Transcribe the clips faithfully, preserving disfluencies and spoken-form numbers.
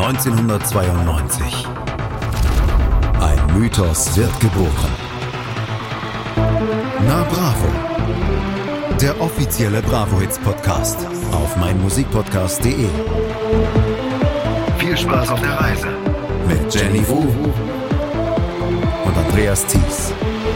neunzehnhundertzweiundneunzig. Ein Mythos wird geboren. Na Bravo. Der offizielle Bravo-Hits-Podcast auf meinmusikpodcast punkt de. Viel Spaß auf der Reise mit Jenny Wu und Andreas Thies.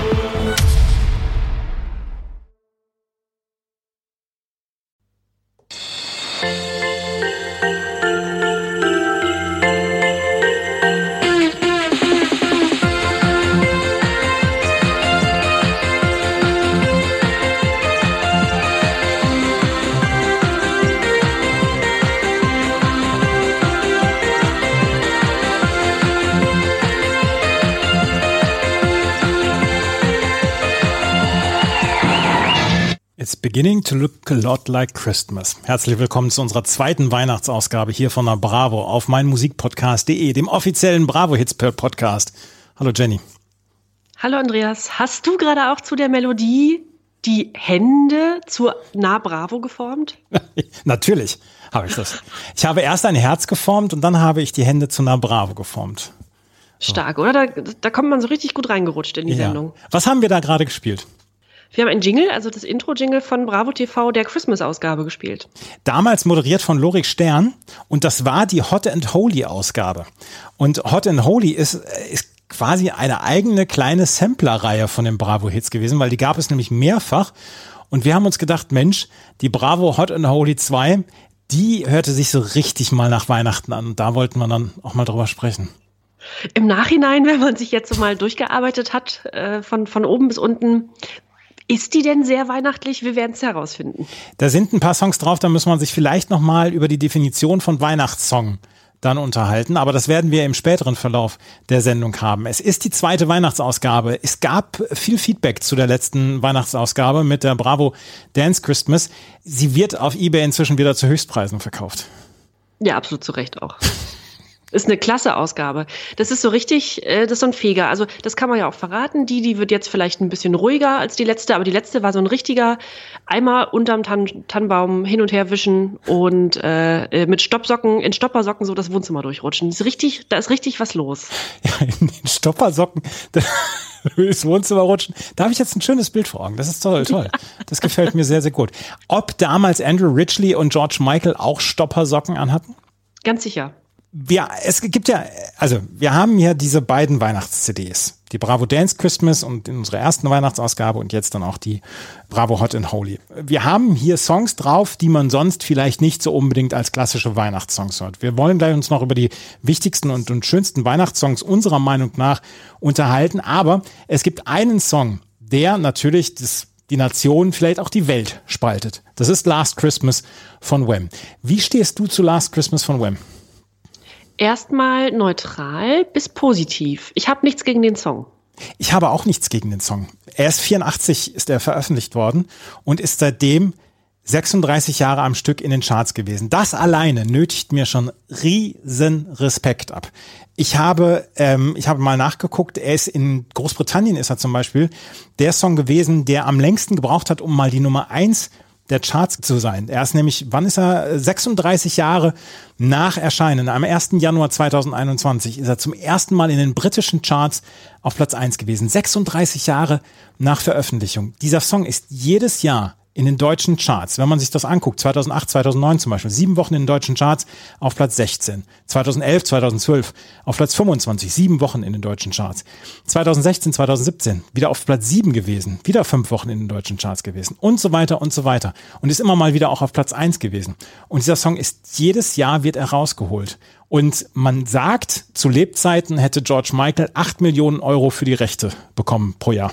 Beginning to look a lot like Christmas. Herzlich willkommen zu unserer zweiten Weihnachtsausgabe hier von der Bravo auf meinmusikpodcast punkt de, dem offiziellen Bravo-Hits-Podcast. Hallo Jenny. Hallo Andreas. Hast du gerade auch zu der Melodie die Hände zur Na Bravo geformt? Natürlich habe ich das. Ich habe erst ein Herz geformt und dann habe ich die Hände zu Na Bravo geformt. So. Stark, oder? Da, da kommt man so richtig gut reingerutscht in die ja. Sendung. Was haben wir da gerade gespielt? Wir haben einen Jingle, also das Intro-Jingle von Bravo T V der Christmas-Ausgabe gespielt. Damals moderiert von Lorik Stern und das war die Hot and Holy-Ausgabe. Und Hot and Holy ist, ist quasi eine eigene kleine Sampler-Reihe von den Bravo-Hits gewesen, weil die gab es nämlich mehrfach. Und wir haben uns gedacht, Mensch, die Bravo Hot and Holy zwei, die hörte sich so richtig mal nach Weihnachten an. Und da wollten wir dann auch mal drüber sprechen. Im Nachhinein, wenn man sich jetzt so mal durchgearbeitet hat, äh, von, von oben bis unten, ist die denn sehr weihnachtlich? Wir werden es herausfinden. Da sind ein paar Songs drauf, da muss man sich vielleicht noch mal über die Definition von Weihnachtssong dann unterhalten. Aber das werden wir im späteren Verlauf der Sendung haben. Es ist die zweite Weihnachtsausgabe. Es gab viel Feedback zu der letzten Weihnachtsausgabe mit der Bravo Dance Christmas. Sie wird auf eBay inzwischen wieder zu Höchstpreisen verkauft. Ja, absolut zu Recht auch. Ist eine klasse Ausgabe. Das ist so richtig, äh, das ist so ein Feger. Also das kann man ja auch verraten. Die, die wird jetzt vielleicht ein bisschen ruhiger als die letzte, aber die letzte war so ein richtiger Eimer unterm Tann- Tannenbaum hin und her wischen und äh, mit Stoppsocken, in Stoppersocken so das Wohnzimmer durchrutschen. Das ist richtig, da ist richtig was los. Ja, in den Stoppersocken das Wohnzimmer rutschen. Da habe ich jetzt ein schönes Bild vor Augen. Das ist toll, toll. Das gefällt mir sehr, sehr gut. Ob damals Andrew Ridgeley und George Michael auch Stoppersocken anhatten? Ganz sicher. Ja, es gibt ja, also wir haben hier diese beiden Weihnachts-C Ds. Die Bravo Dance Christmas und in unserer ersten Weihnachtsausgabe und jetzt dann auch die Bravo Hot and Holy. Wir haben hier Songs drauf, die man sonst vielleicht nicht so unbedingt als klassische Weihnachtssongs hört. Wir wollen gleich uns noch über die wichtigsten und, und schönsten Weihnachtssongs unserer Meinung nach unterhalten. Aber es gibt einen Song, der natürlich das die Nation, vielleicht auch die Welt spaltet. Das ist Last Christmas von Wham. Wie stehst du zu Last Christmas von Wham? Erstmal neutral bis positiv. Ich habe nichts gegen den Song. Ich habe auch nichts gegen den Song. Er ist vierundachtzig, ist er veröffentlicht worden und ist seitdem sechsunddreißig Jahre am Stück in den Charts gewesen. Das alleine nötigt mir schon riesen Respekt ab. Ich habe, ähm, ich habe mal nachgeguckt, er ist in Großbritannien ist er zum Beispiel der Song gewesen, der am längsten gebraucht hat, um mal die Nummer eins der Charts zu sein. Er ist nämlich, wann ist er? sechsunddreißig Jahre nach Erscheinen. Am ersten Januar zweitausendeinundzwanzig ist er zum ersten Mal in den britischen Charts auf Platz eins gewesen. sechsunddreißig Jahre nach Veröffentlichung. Dieser Song ist jedes Jahr in den deutschen Charts. Wenn man sich das anguckt, zweitausendacht, zweitausendneun zum Beispiel, sieben Wochen in den deutschen Charts auf Platz sechzehn. zweitausendelf, zweitausendzwölf auf Platz fünfundzwanzig, sieben Wochen in den deutschen Charts. zweitausendsechzehn, zweitausendsiebzehn wieder auf Platz sieben gewesen, wieder fünf Wochen in den deutschen Charts gewesen und so weiter und so weiter. Und ist immer mal wieder auch auf Platz eins gewesen. Und dieser Song ist jedes Jahr wird er rausgeholt. Und man sagt, zu Lebzeiten hätte George Michael acht Millionen Euro für die Rechte bekommen pro Jahr.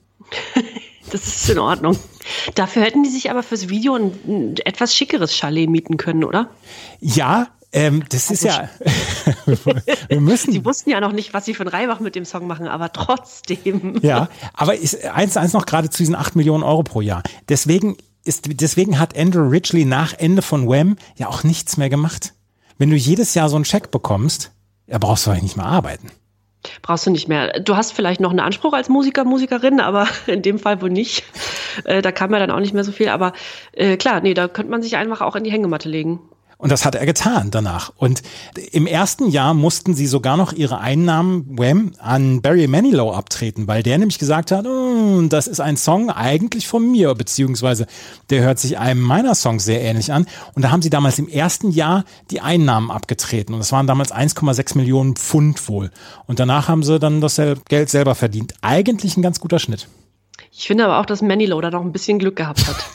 Das ist in Ordnung. Dafür hätten die sich aber fürs Video ein, ein etwas schickeres Chalet mieten können, oder? Ja, ähm, das ist ja, wir müssen. Sie wussten ja noch nicht, was sie für ein Reibach mit dem Song machen, aber trotzdem. Ja, aber ist eins eins noch gerade zu diesen acht Millionen Euro pro Jahr. Deswegen ist, deswegen hat Andrew Ridgeley nach Ende von Wham ja auch nichts mehr gemacht. Wenn du jedes Jahr so einen Scheck bekommst, ja, brauchst du eigentlich nicht mehr arbeiten. Brauchst du nicht mehr. Du hast vielleicht noch einen Anspruch als Musiker, Musikerin, aber in dem Fall wohl nicht. Äh, da kam ja dann auch nicht mehr so viel. Aber äh, klar, nee, da könnte man sich einfach auch in die Hängematte legen. Und das hat er getan danach. Und im ersten Jahr mussten sie sogar noch ihre Einnahmen Wham an Barry Manilow abtreten, weil der nämlich gesagt hat, oh, das ist ein Song eigentlich von mir, beziehungsweise der hört sich einem meiner Songs sehr ähnlich an. Und da haben sie damals im ersten Jahr die Einnahmen abgetreten. Und das waren damals eins Komma sechs Millionen Pfund wohl. Und danach haben sie dann das Geld selber verdient. Eigentlich ein ganz guter Schnitt. Ich finde aber auch, dass Manilow da noch ein bisschen Glück gehabt hat.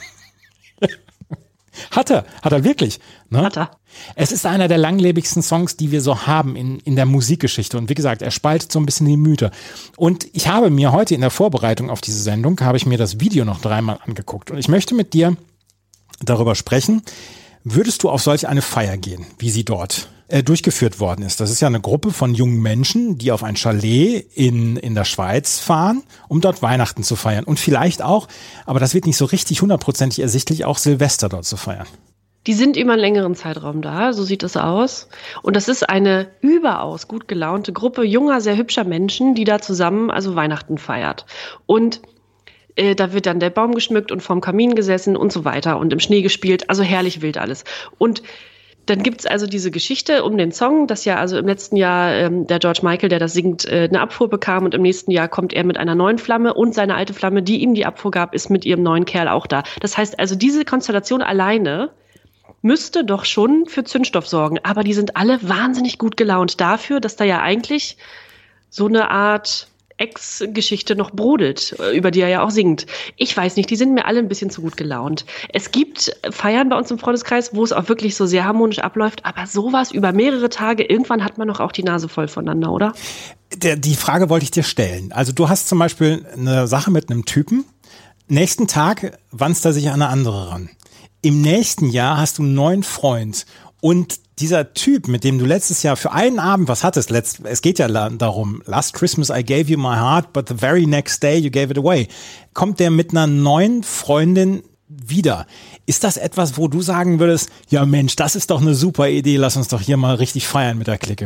Hat er, hat er wirklich. Ne? Hat er. Es ist einer der langlebigsten Songs, die wir so haben in, in der Musikgeschichte. Und wie gesagt, er spaltet so ein bisschen die Mythe. Und ich habe mir heute in der Vorbereitung auf diese Sendung, habe ich mir das Video noch dreimal angeguckt. Und ich möchte mit dir darüber sprechen, würdest du auf solch eine Feier gehen, wie sie dort äh, durchgeführt worden ist? Das ist ja eine Gruppe von jungen Menschen, die auf ein Chalet in, in der Schweiz fahren, um dort Weihnachten zu feiern. Und vielleicht auch, aber das wird nicht so richtig hundertprozentig ersichtlich, auch Silvester dort zu feiern. Die sind über einen längeren Zeitraum da, so sieht es aus. Und das ist eine überaus gut gelaunte Gruppe junger, sehr hübscher Menschen, die da zusammen also Weihnachten feiert. Und äh, da wird dann der Baum geschmückt und vorm Kamin gesessen und so weiter und im Schnee gespielt. Also herrlich wild alles. Und dann gibt's also diese Geschichte um den Song, dass ja also im letzten Jahr ähm, der George Michael, der das singt, äh, eine Abfuhr bekam und im nächsten Jahr kommt er mit einer neuen Flamme und seine alte Flamme, die ihm die Abfuhr gab, ist mit ihrem neuen Kerl auch da. Das heißt also, diese Konstellation alleine müsste doch schon für Zündstoff sorgen. Aber die sind alle wahnsinnig gut gelaunt dafür, dass da ja eigentlich so eine Art Ex-Geschichte noch brodelt, über die er ja auch singt. Ich weiß nicht, die sind mir alle ein bisschen zu gut gelaunt. Es gibt Feiern bei uns im Freundeskreis, wo es auch wirklich so sehr harmonisch abläuft, aber sowas über mehrere Tage, irgendwann hat man doch auch die Nase voll voneinander, oder? Der, die Frage wollte ich dir stellen. Also du hast zum Beispiel eine Sache mit einem Typen, nächsten Tag wandst er sich an eine andere ran. Im nächsten Jahr hast du einen neuen Freund und dieser Typ, mit dem du letztes Jahr für einen Abend was hattest, letzt, es geht ja darum, last Christmas I gave you my heart, but the very next day you gave it away, kommt der mit einer neuen Freundin wieder. Ist das etwas, wo du sagen würdest, ja Mensch, das ist doch eine super Idee, lass uns doch hier mal richtig feiern mit der Clique?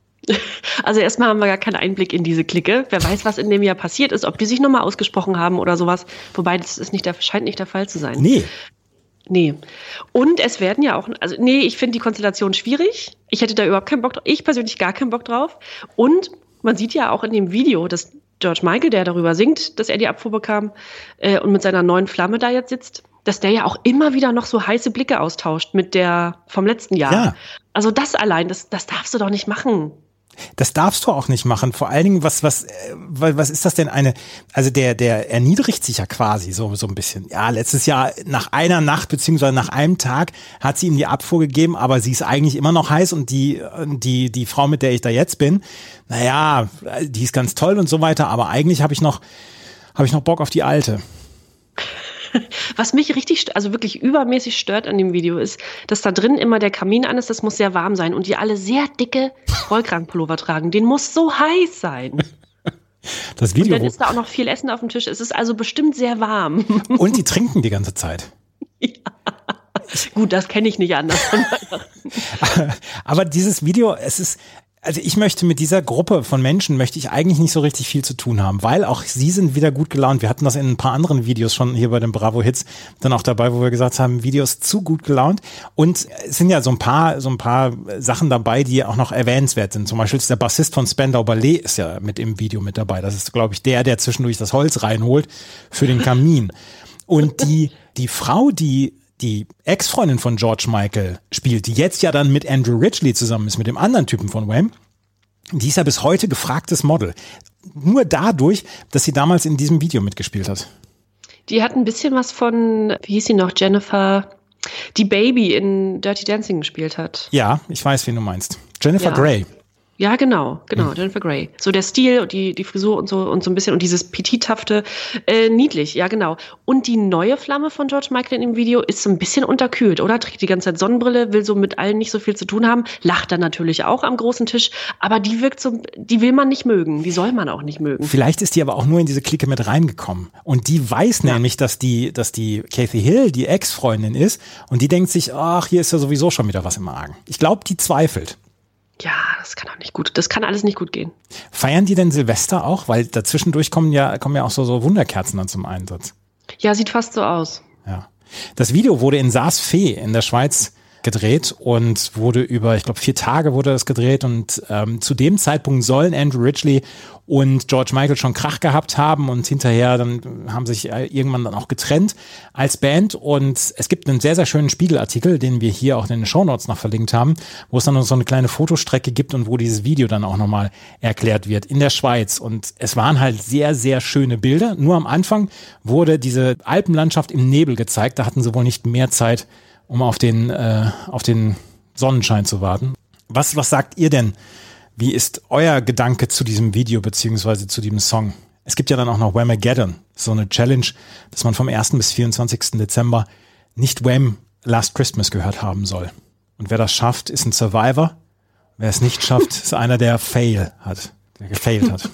Also erstmal haben wir gar keinen Einblick in diese Clique. Wer weiß, was in dem Jahr passiert ist, ob die sich nochmal ausgesprochen haben oder sowas. Wobei, das ist nicht der, scheint nicht der Fall zu sein. Nee. Nee. Und es werden ja auch, also nee, ich finde die Konstellation schwierig. Ich hätte da überhaupt keinen Bock drauf. Ich persönlich gar keinen Bock drauf. Und man sieht ja auch in dem Video, dass George Michael, der darüber singt, dass er die Abfuhr bekam äh, und mit seiner neuen Flamme da jetzt sitzt, dass der ja auch immer wieder noch so heiße Blicke austauscht mit der vom letzten Jahr. Ja. Also das allein, das, das darfst du doch nicht machen. Das darfst du auch nicht machen. Vor allen Dingen, was, was, was ist das denn eine, also der, der erniedrigt sich ja quasi so, so ein bisschen. Ja, letztes Jahr nach einer Nacht beziehungsweise nach einem Tag hat sie ihm die Abfuhr gegeben, aber sie ist eigentlich immer noch heiß und die, die, die Frau, mit der ich da jetzt bin, naja, die ist ganz toll und so weiter, aber eigentlich habe ich noch, habe ich noch Bock auf die alte. Was mich richtig, also wirklich übermäßig stört an dem Video ist, dass da drin immer der Kamin an ist, das muss sehr warm sein und die alle sehr dicke Rollkragenpullover tragen. Den muss so heiß sein. Das Video. Und dann ist da auch noch viel Essen auf dem Tisch. Es ist also bestimmt sehr warm. Und die trinken die ganze Zeit. Ja. Gut, das kenne ich nicht anders. Aber dieses Video, es ist, also ich möchte mit dieser Gruppe von Menschen, möchte ich eigentlich nicht so richtig viel zu tun haben, weil auch sie sind wieder gut gelaunt. Wir hatten das in ein paar anderen Videos schon hier bei den Bravo Hits dann auch dabei, wo wir gesagt haben, Videos zu gut gelaunt. Und es sind ja so ein paar, so ein paar Sachen dabei, die auch noch erwähnenswert sind. Zum Beispiel ist der Bassist von Spandau Ballet ist ja mit im Video mit dabei. Das ist, glaube ich, der, der zwischendurch das Holz reinholt für den Kamin. Und die, die Frau, die die Ex-Freundin von George Michael spielt, die jetzt ja dann mit Andrew Ridgeley zusammen ist, mit dem anderen Typen von Wham, die ist ja bis heute gefragtes Model. Nur dadurch, dass sie damals in diesem Video mitgespielt hat. Die hat ein bisschen was von, wie hieß sie noch, Jennifer, die Baby in Dirty Dancing gespielt hat. Ja, ich weiß, wen du meinst. Jennifer ja. Grey. Ja, genau, genau, hm. Jennifer Grey. So der Stil und die, die Frisur und so und so ein bisschen und dieses petithafte, äh, niedlich, ja genau. Und die neue Flamme von George Michael in dem Video ist so ein bisschen unterkühlt, oder? Trägt die ganze Zeit Sonnenbrille, will so mit allen nicht so viel zu tun haben, lacht dann natürlich auch am großen Tisch, aber die wirkt so, die will man nicht mögen, die soll man auch nicht mögen. Vielleicht ist die aber auch nur in diese Clique mit reingekommen und die weiß ja. nämlich, dass die, dass die Kathy Hill die Ex-Freundin ist und die denkt sich, ach, hier ist ja sowieso schon wieder was im Argen. Ich glaube, die zweifelt. Ja, das kann auch nicht gut. Das kann alles nicht gut gehen. Feiern die denn Silvester auch? Weil dazwischendurch kommen ja, kommen ja auch so, so Wunderkerzen dann zum Einsatz. Ja, sieht fast so aus. Ja. Das Video wurde in Saas-Fee in der Schweiz gedreht und wurde über, ich glaube, vier Tage wurde das gedreht und ähm, zu dem Zeitpunkt sollen Andrew Ridgeley und George Michael schon Krach gehabt haben und hinterher dann haben sich irgendwann dann auch getrennt als Band und es gibt einen sehr, sehr schönen Spiegelartikel, den wir hier auch in den Shownotes noch verlinkt haben, wo es dann noch so eine kleine Fotostrecke gibt und wo dieses Video dann auch nochmal erklärt wird in der Schweiz und es waren halt sehr, sehr schöne Bilder, nur am Anfang wurde diese Alpenlandschaft im Nebel gezeigt, da hatten sie wohl nicht mehr Zeit, um auf den, äh, auf den Sonnenschein zu warten. Was, was sagt ihr denn? Wie ist euer Gedanke zu diesem Video beziehungsweise zu diesem Song? Es gibt ja dann auch noch Whamageddon, so eine Challenge, dass man vom ersten bis vierundzwanzigsten Dezember nicht Wham! Last Christmas gehört haben soll. Und wer das schafft, ist ein Survivor. Wer es nicht schafft, ist einer, der Fail hat, der gefailt hat.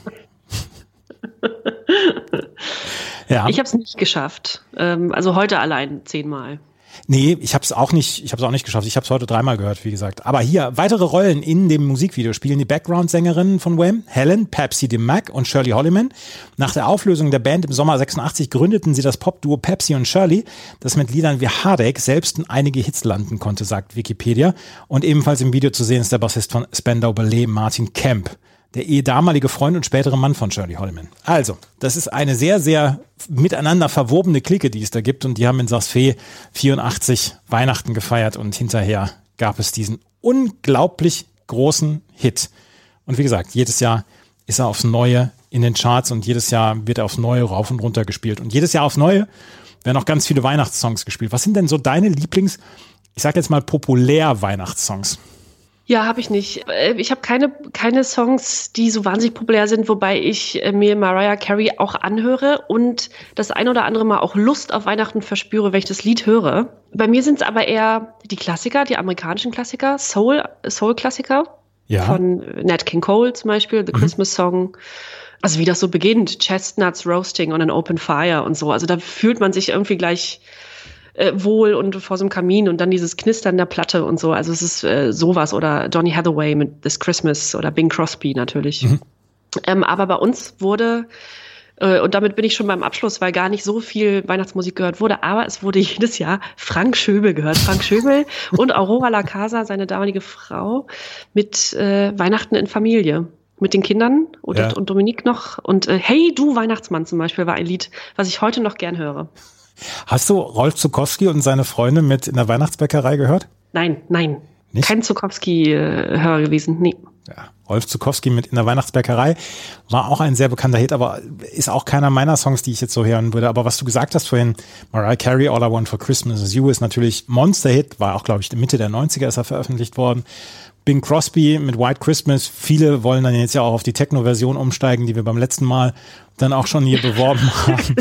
Ja. Ich habe es nicht geschafft. Ähm, also heute allein zehnmal. Nee, ich habe es auch nicht, ich habe es auch nicht geschafft. Ich habe es heute dreimal gehört, wie gesagt. Aber hier, weitere Rollen in dem Musikvideo spielen die Background-Sängerinnen von Wham, Helen, Pepsi DeMac und Shirley Holliman. Nach der Auflösung der Band im Sommer sechsundachtzig gründeten sie das Popduo Pepsi und Shirley, das mit Liedern wie Heartache selbst in einige Hits landen konnte, sagt Wikipedia. Und ebenfalls im Video zu sehen ist der Bassist von Spandau Ballet, Martin Kemp, der eh damalige Freund und spätere Mann von Shirley Holliman. Also, das ist eine sehr, sehr miteinander verwobene Clique, die es da gibt. Und die haben in Saas-Fee vierundachtzig Weihnachten gefeiert und hinterher gab es diesen unglaublich großen Hit. Und wie gesagt, jedes Jahr ist er aufs Neue in den Charts und jedes Jahr wird er aufs Neue rauf und runter gespielt. Und jedes Jahr aufs Neue werden auch ganz viele Weihnachtssongs gespielt. Was sind denn so deine Lieblings, ich sag jetzt mal populär Weihnachtssongs? Ja, habe ich nicht. Ich habe keine, keine Songs, die so wahnsinnig populär sind, wobei ich mir Mariah Carey auch anhöre und das ein oder andere Mal auch Lust auf Weihnachten verspüre, wenn ich das Lied höre. Bei mir sind es aber eher die Klassiker, die amerikanischen Klassiker, Soul, Soul-Klassiker ja. Von Nat King Cole zum Beispiel, The mhm. Christmas Song. Also wie das so beginnt, Chestnuts roasting on an open fire und so. Also da fühlt man sich irgendwie gleich Äh, wohl und vor so einem Kamin und dann dieses Knistern der Platte und so. Also es ist äh, sowas oder Donny Hathaway mit This Christmas oder Bing Crosby natürlich. Mhm. Ähm, aber bei uns wurde, äh, und damit bin ich schon beim Abschluss, weil gar nicht so viel Weihnachtsmusik gehört wurde, aber es wurde jedes Jahr Frank Schöbel gehört. Frank Schöbel und Aurora La Casa, seine damalige Frau, mit äh, Weihnachten in Familie. Mit den Kindern und, ja. und Dominique noch. Und äh, Hey, du Weihnachtsmann zum Beispiel war ein Lied, was ich heute noch gern höre. Hast du Rolf Zuckowski und seine Freunde mit in der Weihnachtsbäckerei gehört? Nein, nein. Nicht? Kein Zuckowski-Hörer gewesen, nee. Ja, Rolf Zuckowski mit in der Weihnachtsbäckerei war auch ein sehr bekannter Hit, aber ist auch keiner meiner Songs, die ich jetzt so hören würde. Aber was du gesagt hast vorhin, Mariah Carey, All I Want for Christmas is You, ist natürlich Monster-Hit, war auch, glaube ich, Mitte der neunziger ist er veröffentlicht worden. Bing Crosby mit White Christmas, viele wollen dann jetzt ja auch auf die Techno-Version umsteigen, die wir beim letzten Mal dann auch schon hier beworben haben.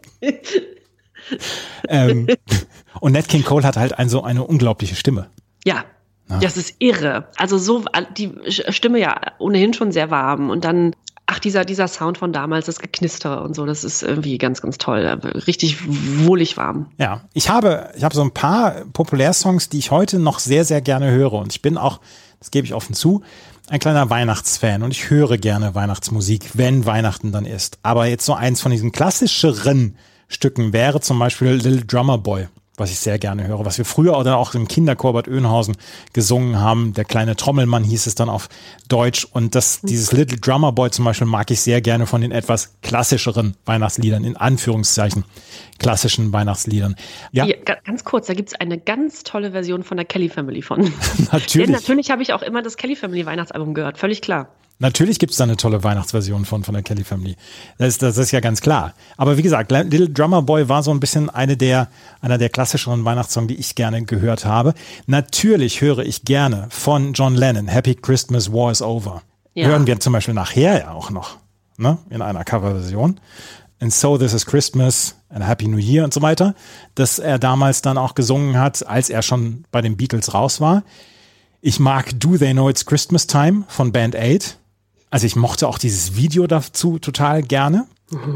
ähm, und Nat King Cole hat halt ein, so eine unglaubliche Stimme. Ja, ja, das ist irre. Also so die Stimme ja ohnehin schon sehr warm und dann, ach, dieser, dieser Sound von damals, das Geknistere und so, das ist irgendwie ganz, ganz toll. Richtig wohlig warm. Ja, ich habe, ich habe so ein paar Populärsongs, die ich heute noch sehr, sehr gerne höre und ich bin auch, das gebe ich offen zu, ein kleiner Weihnachtsfan und ich höre gerne Weihnachtsmusik, wenn Weihnachten dann ist. Aber jetzt so eins von diesen klassischeren Stücken wäre zum Beispiel Little Drummer Boy, was ich sehr gerne höre, was wir früher oder auch im Kinderchor Bad Oeynhausen gesungen haben. Der kleine Trommelmann hieß es dann auf Deutsch und das, dieses Little Drummer Boy zum Beispiel mag ich sehr gerne von den etwas klassischeren Weihnachtsliedern, in Anführungszeichen klassischen Weihnachtsliedern. Ja, ja ganz kurz, da gibt es eine ganz tolle Version von der Kelly Family von. Natürlich. Ja, natürlich habe ich auch immer das Kelly Family Weihnachtsalbum gehört, völlig klar. Natürlich gibt es da eine tolle Weihnachtsversion von, von der Kelly Family. Das ist, das ist ja ganz klar. Aber wie gesagt, Little Drummer Boy war so ein bisschen eine der, einer der klassischeren Weihnachtssongs, die ich gerne gehört habe. Natürlich höre ich gerne von John Lennon Happy Christmas, War is Over. Ja. Hören wir zum Beispiel nachher ja auch noch, ne, in einer Coverversion. And So This Is Christmas and Happy New Year und so weiter, das er damals dann auch gesungen hat, als er schon bei den Beatles raus war. Ich mag Do They Know It's Christmas Time von Band Aid. Also ich mochte auch dieses Video dazu total gerne. Mhm.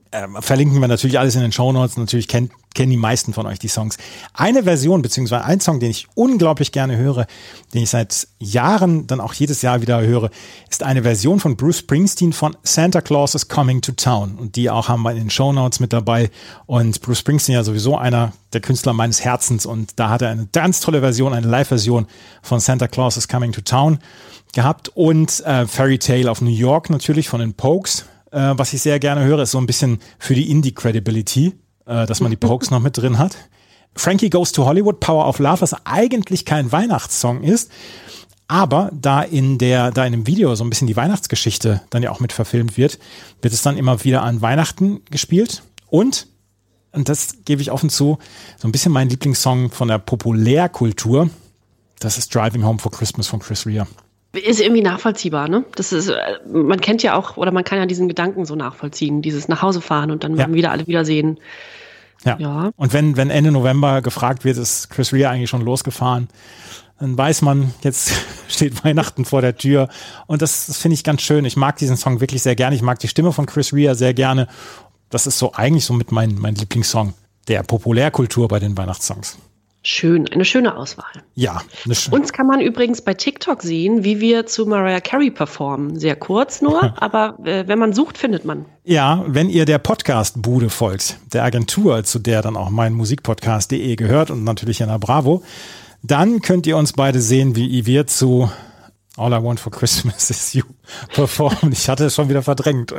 Ähm, verlinken wir natürlich alles in den Shownotes. Natürlich kennt, kennen die meisten von euch die Songs. Eine Version, beziehungsweise ein Song, den ich unglaublich gerne höre, den ich seit Jahren dann auch jedes Jahr wieder höre, ist eine Version von Bruce Springsteen von Santa Claus is Coming to Town. Und die auch haben wir in den Shownotes mit dabei. Und Bruce Springsteen ja sowieso einer der Künstler meines Herzens. Und da hat er eine ganz tolle Version, eine Live-Version von Santa Claus is Coming to Town gehabt. Und äh, Fairy Tale of New York natürlich von den Pokes. Äh, was ich sehr gerne höre, ist so ein bisschen für die Indie-Credibility, äh, dass man die Pokes noch mit drin hat. Frankie Goes to Hollywood, Power of Love, was eigentlich kein Weihnachtssong ist, aber da in der, da in dem Video so ein bisschen die Weihnachtsgeschichte dann ja auch mit verfilmt wird, wird es dann immer wieder an Weihnachten gespielt und, und das gebe ich offen zu, so ein bisschen mein Lieblingssong von der Populärkultur, das ist Driving Home for Christmas von Chris Rea. Ist irgendwie nachvollziehbar, ne? Das ist, man kennt ja auch, oder man kann ja diesen Gedanken so nachvollziehen, dieses nach Hause fahren und dann ja. wieder alle wiedersehen. Ja. ja. Und wenn, wenn Ende November gefragt wird, ist Chris Rea eigentlich schon losgefahren, dann weiß man, jetzt steht Weihnachten vor der Tür. Und das, das finde ich ganz schön. Ich mag diesen Song wirklich sehr gerne. Ich mag die Stimme von Chris Rea sehr gerne. Das ist so eigentlich so mit mein, mein Lieblingssong der Populärkultur bei den Weihnachtssongs. Schön, eine schöne Auswahl. Ja. Eine schöne. Uns kann man übrigens bei TikTok sehen, wie wir zu Mariah Carey performen. Sehr kurz nur, aber äh, wenn man sucht, findet man. Ja, wenn ihr der Podcast-Bude folgt, der Agentur, zu der dann auch mein Musikpodcast punkt de gehört und natürlich Jana Bravo, dann könnt ihr uns beide sehen, wie wir zu All I Want for Christmas is You performen. Ich hatte es schon wieder verdrängt.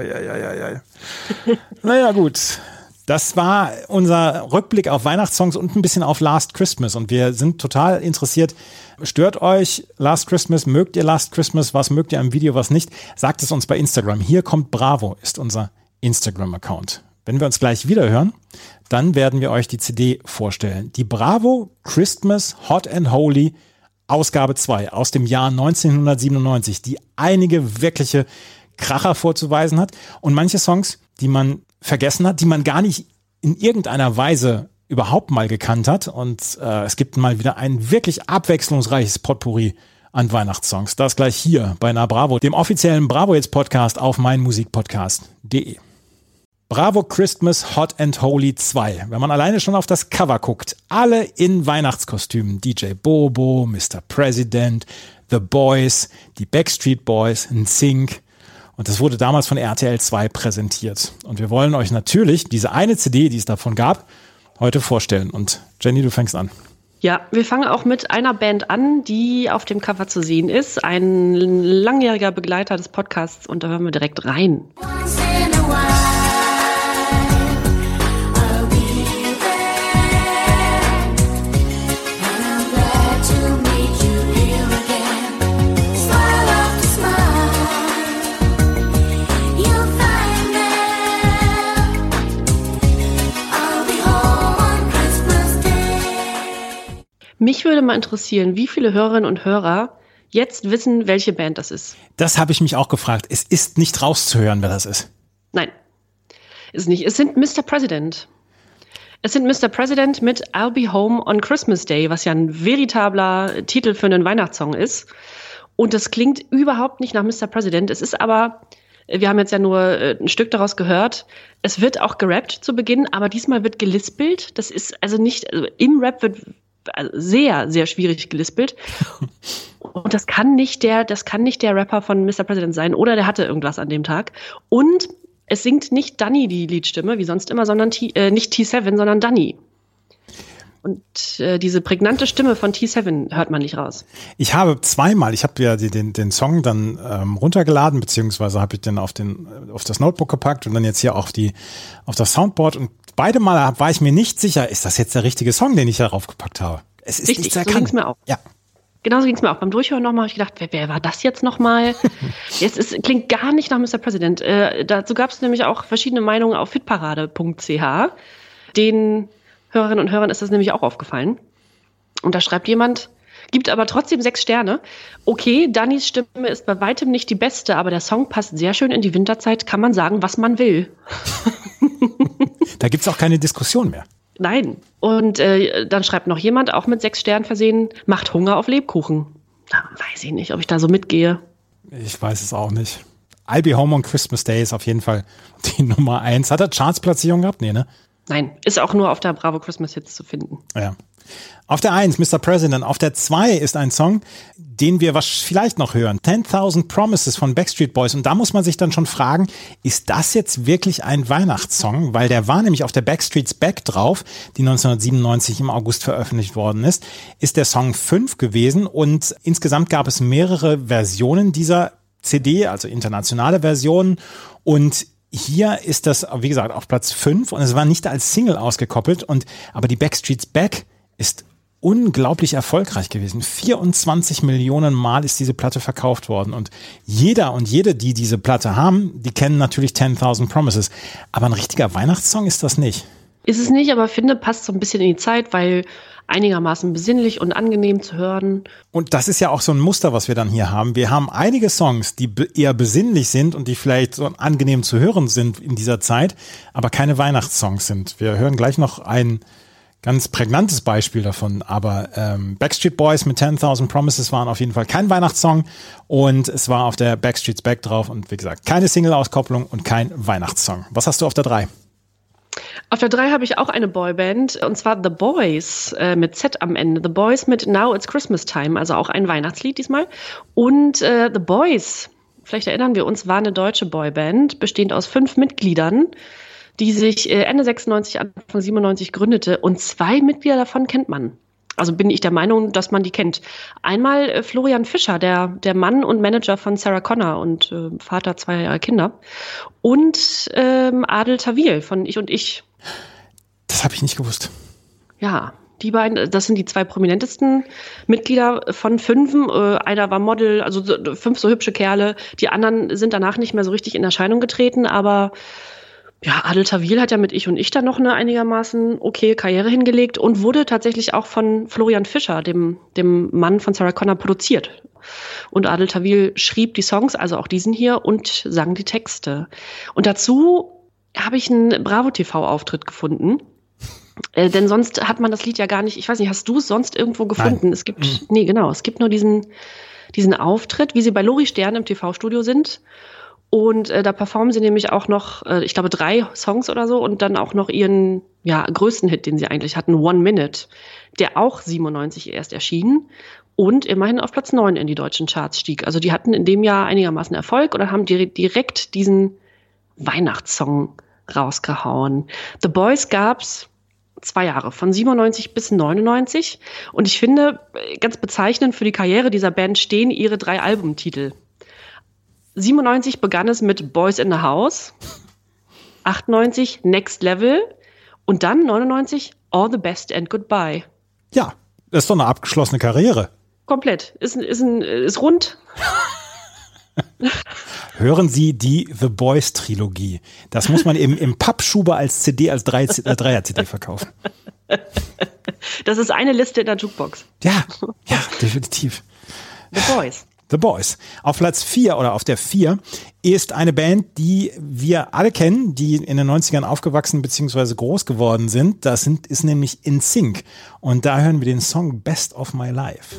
Naja, gut. Das war unser Rückblick auf Weihnachtssongs und ein bisschen auf Last Christmas. Und wir sind total interessiert. Stört euch Last Christmas? Mögt ihr Last Christmas? Was mögt ihr am Video, was nicht? Sagt es uns bei Instagram. Hier kommt Bravo, ist unser Instagram-Account. Wenn wir uns gleich wieder hören, dann werden wir euch die C D vorstellen. Die Bravo Christmas Hot and Holy Ausgabe zwei aus dem Jahr neunzehnhundertsiebenundneunzig, die einige wirkliche Kracher vorzuweisen hat und manche Songs, die man vergessen hat, die man gar nicht in irgendeiner Weise überhaupt mal gekannt hat. Und äh, es gibt mal wieder ein wirklich abwechslungsreiches Potpourri an Weihnachtssongs. Das gleich hier bei Na Bravo, dem offiziellen Bravo Hits Podcast auf meinmusikpodcast punkt de. Bravo Christmas Hot and Holy zwei. Wenn man alleine schon auf das Cover guckt, alle in Weihnachtskostümen. D J Bobo, Mister President, The Boys, die Backstreet Boys, N Sync. Und das wurde damals von R T L zwei präsentiert. Und wir wollen euch natürlich diese eine C D, die es davon gab, heute vorstellen. Und Jenny, du fängst an. Ja, wir fangen auch mit einer Band an, die auf dem Cover zu sehen ist. Ein langjähriger Begleiter des Podcasts. Und da hören wir direkt rein. Mich würde mal interessieren, wie viele Hörerinnen und Hörer jetzt wissen, welche Band das ist. Das habe ich mich auch gefragt. Es ist nicht rauszuhören, wer das ist. Nein, ist nicht. Es sind Mister President. Es sind Mister President mit I'll Be Home on Christmas Day, was ja ein veritabler Titel für einen Weihnachtssong ist. Und das klingt überhaupt nicht nach Mister President. Es ist aber, wir haben jetzt ja nur ein Stück daraus gehört, es wird auch gerappt zu Beginn, aber diesmal wird gelispelt. Das ist also nicht, also im Rap wird sehr, sehr schwierig gelispelt. Und das kann nicht der, das kann nicht der Rapper von Mister President sein. Oder der hatte irgendwas an dem Tag. Und es singt nicht Danny die Liedstimme, wie sonst immer, sondern T, äh, nicht T sieben, sondern Danny. Und äh, diese prägnante Stimme von T sieben hört man nicht raus. Ich habe zweimal, ich habe ja den, den Song dann ähm, runtergeladen, beziehungsweise habe ich den auf, den auf das Notebook gepackt und dann jetzt hier auf, die, auf das Soundboard. Und beide Mal war ich mir nicht sicher, ist das jetzt der richtige Song, den ich da draufgepackt habe? Es ist richtig, nicht so erkannt. ging es mir auch. Ja. Genauso ging es mir auch. Beim Durchhören nochmal habe ich gedacht, wer, wer war das jetzt nochmal? Jetzt ist, klingt gar nicht nach Mister President. Äh, dazu gab es nämlich auch verschiedene Meinungen auf hitparade punkt c h. Den Hörerinnen und Hörern ist das nämlich auch aufgefallen. Und da schreibt jemand, gibt aber trotzdem sechs Sterne. Okay, Dannys Stimme ist bei weitem nicht die beste, aber der Song passt sehr schön in die Winterzeit, kann man sagen, was man will. Da gibt's auch keine Diskussion mehr. Nein. Und äh, dann schreibt noch jemand, auch mit sechs Sternen versehen, macht Hunger auf Lebkuchen. Da weiß ich nicht, ob ich da so mitgehe. Ich weiß es auch nicht. I'll Be Home on Christmas Day ist auf jeden Fall die Nummer eins. Hat er Chartsplatzierung gehabt? Nee, ne? Nein, ist auch nur auf der Bravo Christmas Hits zu finden. Ja. Auf der eins, Mister President. Auf der zwei ist ein Song, den wir was vielleicht noch hören. ten thousand Promises von Backstreet Boys. Und da muss man sich dann schon fragen, ist das jetzt wirklich ein Weihnachtssong? Weil der war nämlich auf der Backstreet's Back drauf, die neunzehnhundertsiebenundneunzig im August veröffentlicht worden ist. Ist der Song fünf gewesen und insgesamt gab es mehrere Versionen dieser C D, also internationale Versionen. Und hier ist das, wie gesagt, auf Platz fünf und es war nicht als Single ausgekoppelt. Und aber die Backstreet's Back ist unglaublich erfolgreich gewesen. vierundzwanzig Millionen Mal ist diese Platte verkauft worden und jeder und jede, die diese Platte haben, die kennen natürlich ten thousand Promises. Aber ein richtiger Weihnachtssong ist das nicht. Ist es nicht, aber finde, passt so ein bisschen in die Zeit, weil einigermaßen besinnlich und angenehm zu hören. Und das ist ja auch so ein Muster, was wir dann hier haben. Wir haben einige Songs, die eher besinnlich sind und die vielleicht so angenehm zu hören sind in dieser Zeit, aber keine Weihnachtssongs sind. Wir hören gleich noch ein ganz prägnantes Beispiel davon, aber ähm, Backstreet Boys mit ten thousand Promises waren auf jeden Fall kein Weihnachtssong und es war auf der Backstreet's Back drauf und wie gesagt, keine Single-Auskopplung und kein Weihnachtssong. Was hast du auf der drei? Auf der drei habe ich auch eine Boyband und zwar The Boys äh, mit Z am Ende. The Boys mit Now It's Christmas Time, also auch ein Weihnachtslied diesmal. Und äh, The Boys, vielleicht erinnern wir uns, war eine deutsche Boyband, bestehend aus fünf Mitgliedern, die sich Ende sechsundneunzig, Anfang siebenundneunzig gründete und zwei Mitglieder davon kennt man. Also bin ich der Meinung, dass man die kennt. Einmal äh, Florian Fischer, der, der Mann und Manager von Sarah Connor und äh, Vater zweier Kinder. Und ähm, Adel Tawil von Ich und Ich. Das habe ich nicht gewusst. Ja, die beiden, das sind die zwei prominentesten Mitglieder von fünfen. Äh, einer war Model, also so, fünf so hübsche Kerle. Die anderen sind danach nicht mehr so richtig in Erscheinung getreten, aber ja, Adel Tawil hat ja mit Ich und Ich dann noch eine einigermaßen okay Karriere hingelegt und wurde tatsächlich auch von Florian Fischer, dem, dem Mann von Sarah Connor, produziert. Und Adel Tawil schrieb die Songs, also auch diesen hier, und sang die Texte. Und dazu habe ich einen Bravo-T V-Auftritt gefunden. Äh, denn sonst hat man das Lied ja gar nicht, ich weiß nicht, hast du es sonst irgendwo gefunden? Nein. Es gibt, mhm. nee, genau, es gibt nur diesen, diesen Auftritt, wie sie bei Lori Stern im T V-Studio sind. Und äh, da performen sie nämlich auch noch, äh, ich glaube, drei Songs oder so und dann auch noch ihren ja, größten Hit, den sie eigentlich hatten, One Minute, der auch siebenundneunzig erst erschien und immerhin auf Platz neun in die deutschen Charts stieg. Also die hatten in dem Jahr einigermaßen Erfolg oder haben direkt diesen Weihnachtssong rausgehauen. The Boys gab's zwei Jahre, von siebenundneunzig bis neunundneunzig. Und ich finde, ganz bezeichnend für die Karriere dieser Band stehen ihre drei Albumtitel. siebenundneunzig begann es mit Boys in the House, achtundneunzig Next Level und dann neunundneunzig All the Best and Goodbye. Ja, das ist doch eine abgeschlossene Karriere. Komplett, ist, ist, ein, ist rund. Hören Sie die The Boys Trilogie. Das muss man im, im Pappschuber als C D, als Dreier-C D verkaufen. Das ist eine Liste in der Jukebox. Ja, ja, definitiv. The Boys. The Boys. Auf Platz vier oder auf der vier ist eine Band, die wir alle kennen, die in den neunzigern aufgewachsen bzw. groß geworden sind. Das sind, ist nämlich In Sync. Und da hören wir den Song Best of My Life.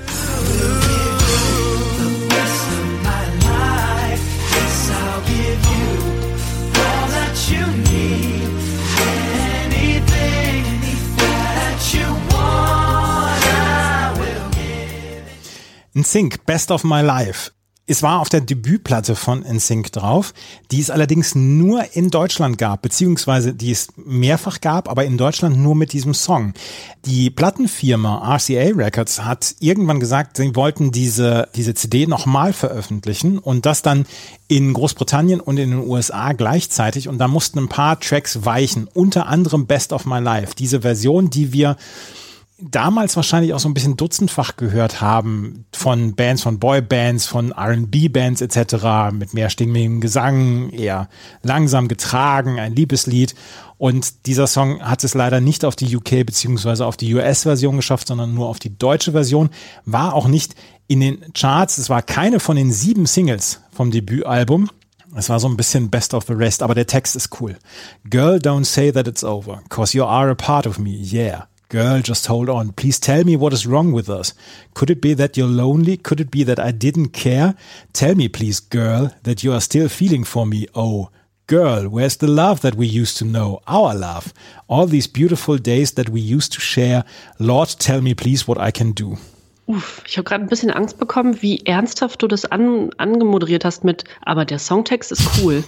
In Sync, Best of My Life. Es war auf der Debütplatte von In Sync drauf, die es allerdings nur in Deutschland gab, beziehungsweise die es mehrfach gab, aber in Deutschland nur mit diesem Song. Die Plattenfirma R C A Records hat irgendwann gesagt, sie wollten diese, diese C D nochmal veröffentlichen und das dann in Großbritannien und in den U S A gleichzeitig und da mussten ein paar Tracks weichen, unter anderem Best of My Life. Diese Version, die wir damals wahrscheinlich auch so ein bisschen dutzendfach gehört haben von Bands, von Boybands, von R and B-Bands et cetera mit mehrstimmigem Gesang, eher langsam getragen, ein Liebeslied. Und dieser Song hat es leider nicht auf die U K bzw. auf die U S-Version geschafft, sondern nur auf die deutsche Version. War auch nicht in den Charts. Es war keine von den sieben Singles vom Debütalbum. Es war so ein bisschen Best of the Rest, aber der Text ist cool. Girl, don't say that it's over, cause you are a part of me, yeah. Girl, just hold on. Please tell me what is wrong with us. Could it be that you're lonely? Could it be that I didn't care? Tell me, please, girl, that you are still feeling for me. Oh, girl, where's the love that we used to know? Our love. All these beautiful days that we used to share. Lord, tell me, please, what I can do. Uff, ich habe gerade ein bisschen Angst bekommen, wie ernsthaft du das an, angemoderiert hast mit, aber der Songtext ist cool.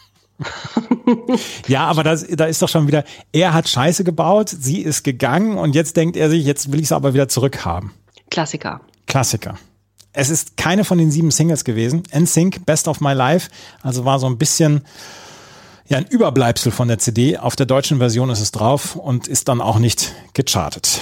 Ja, aber das, da ist doch schon wieder, er hat Scheiße gebaut, sie ist gegangen und jetzt denkt er sich, jetzt will ich es aber wieder zurückhaben. Klassiker. Klassiker. Es ist keine von den sieben Singles gewesen. N Sync, Best of My Life, also war so ein bisschen ja ein Überbleibsel von der C D. Auf der deutschen Version ist es drauf und ist dann auch nicht gechartet.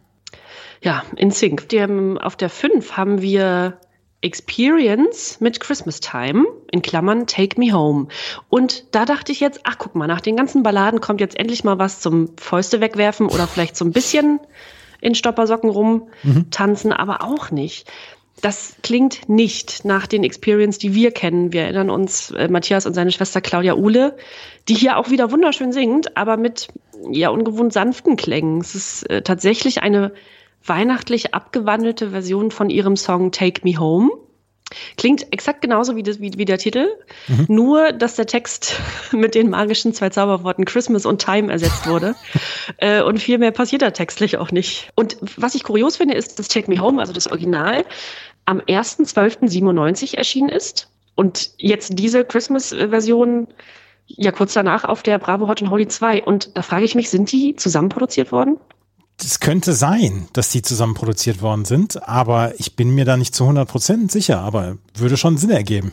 Ja, N Sync. Auf der fünf haben wir Experience mit Christmas Time, in Klammern Take Me Home. Und da dachte ich jetzt, ach guck mal, nach den ganzen Balladen kommt jetzt endlich mal was zum Fäuste wegwerfen oder vielleicht so ein bisschen in Stoppersocken rumtanzen, mhm. aber auch nicht. Das klingt nicht nach den Experience, die wir kennen. Wir erinnern uns, äh, Matthias und seine Schwester Claudia Uhle, die hier auch wieder wunderschön singt, aber mit ja ungewohnt sanften Klängen. Es ist äh, tatsächlich eine weihnachtlich abgewandelte Version von ihrem Song Take Me Home. Klingt exakt genauso wie, das, wie, wie der Titel, mhm. nur dass der Text mit den magischen zwei Zauberworten Christmas und Time ersetzt wurde. äh, und viel mehr passiert da textlich auch nicht. Und was ich kurios finde, ist, dass Take Me Home, also das Original, am erster zwölfter siebenundneunzig erschienen ist und jetzt diese Christmas-Version ja kurz danach auf der Bravo Hot and Holy zwei. Und da frage ich mich, sind die zusammen produziert worden? Es könnte sein, dass die zusammen produziert worden sind, aber ich bin mir da nicht zu hundert Prozent sicher, aber würde schon Sinn ergeben.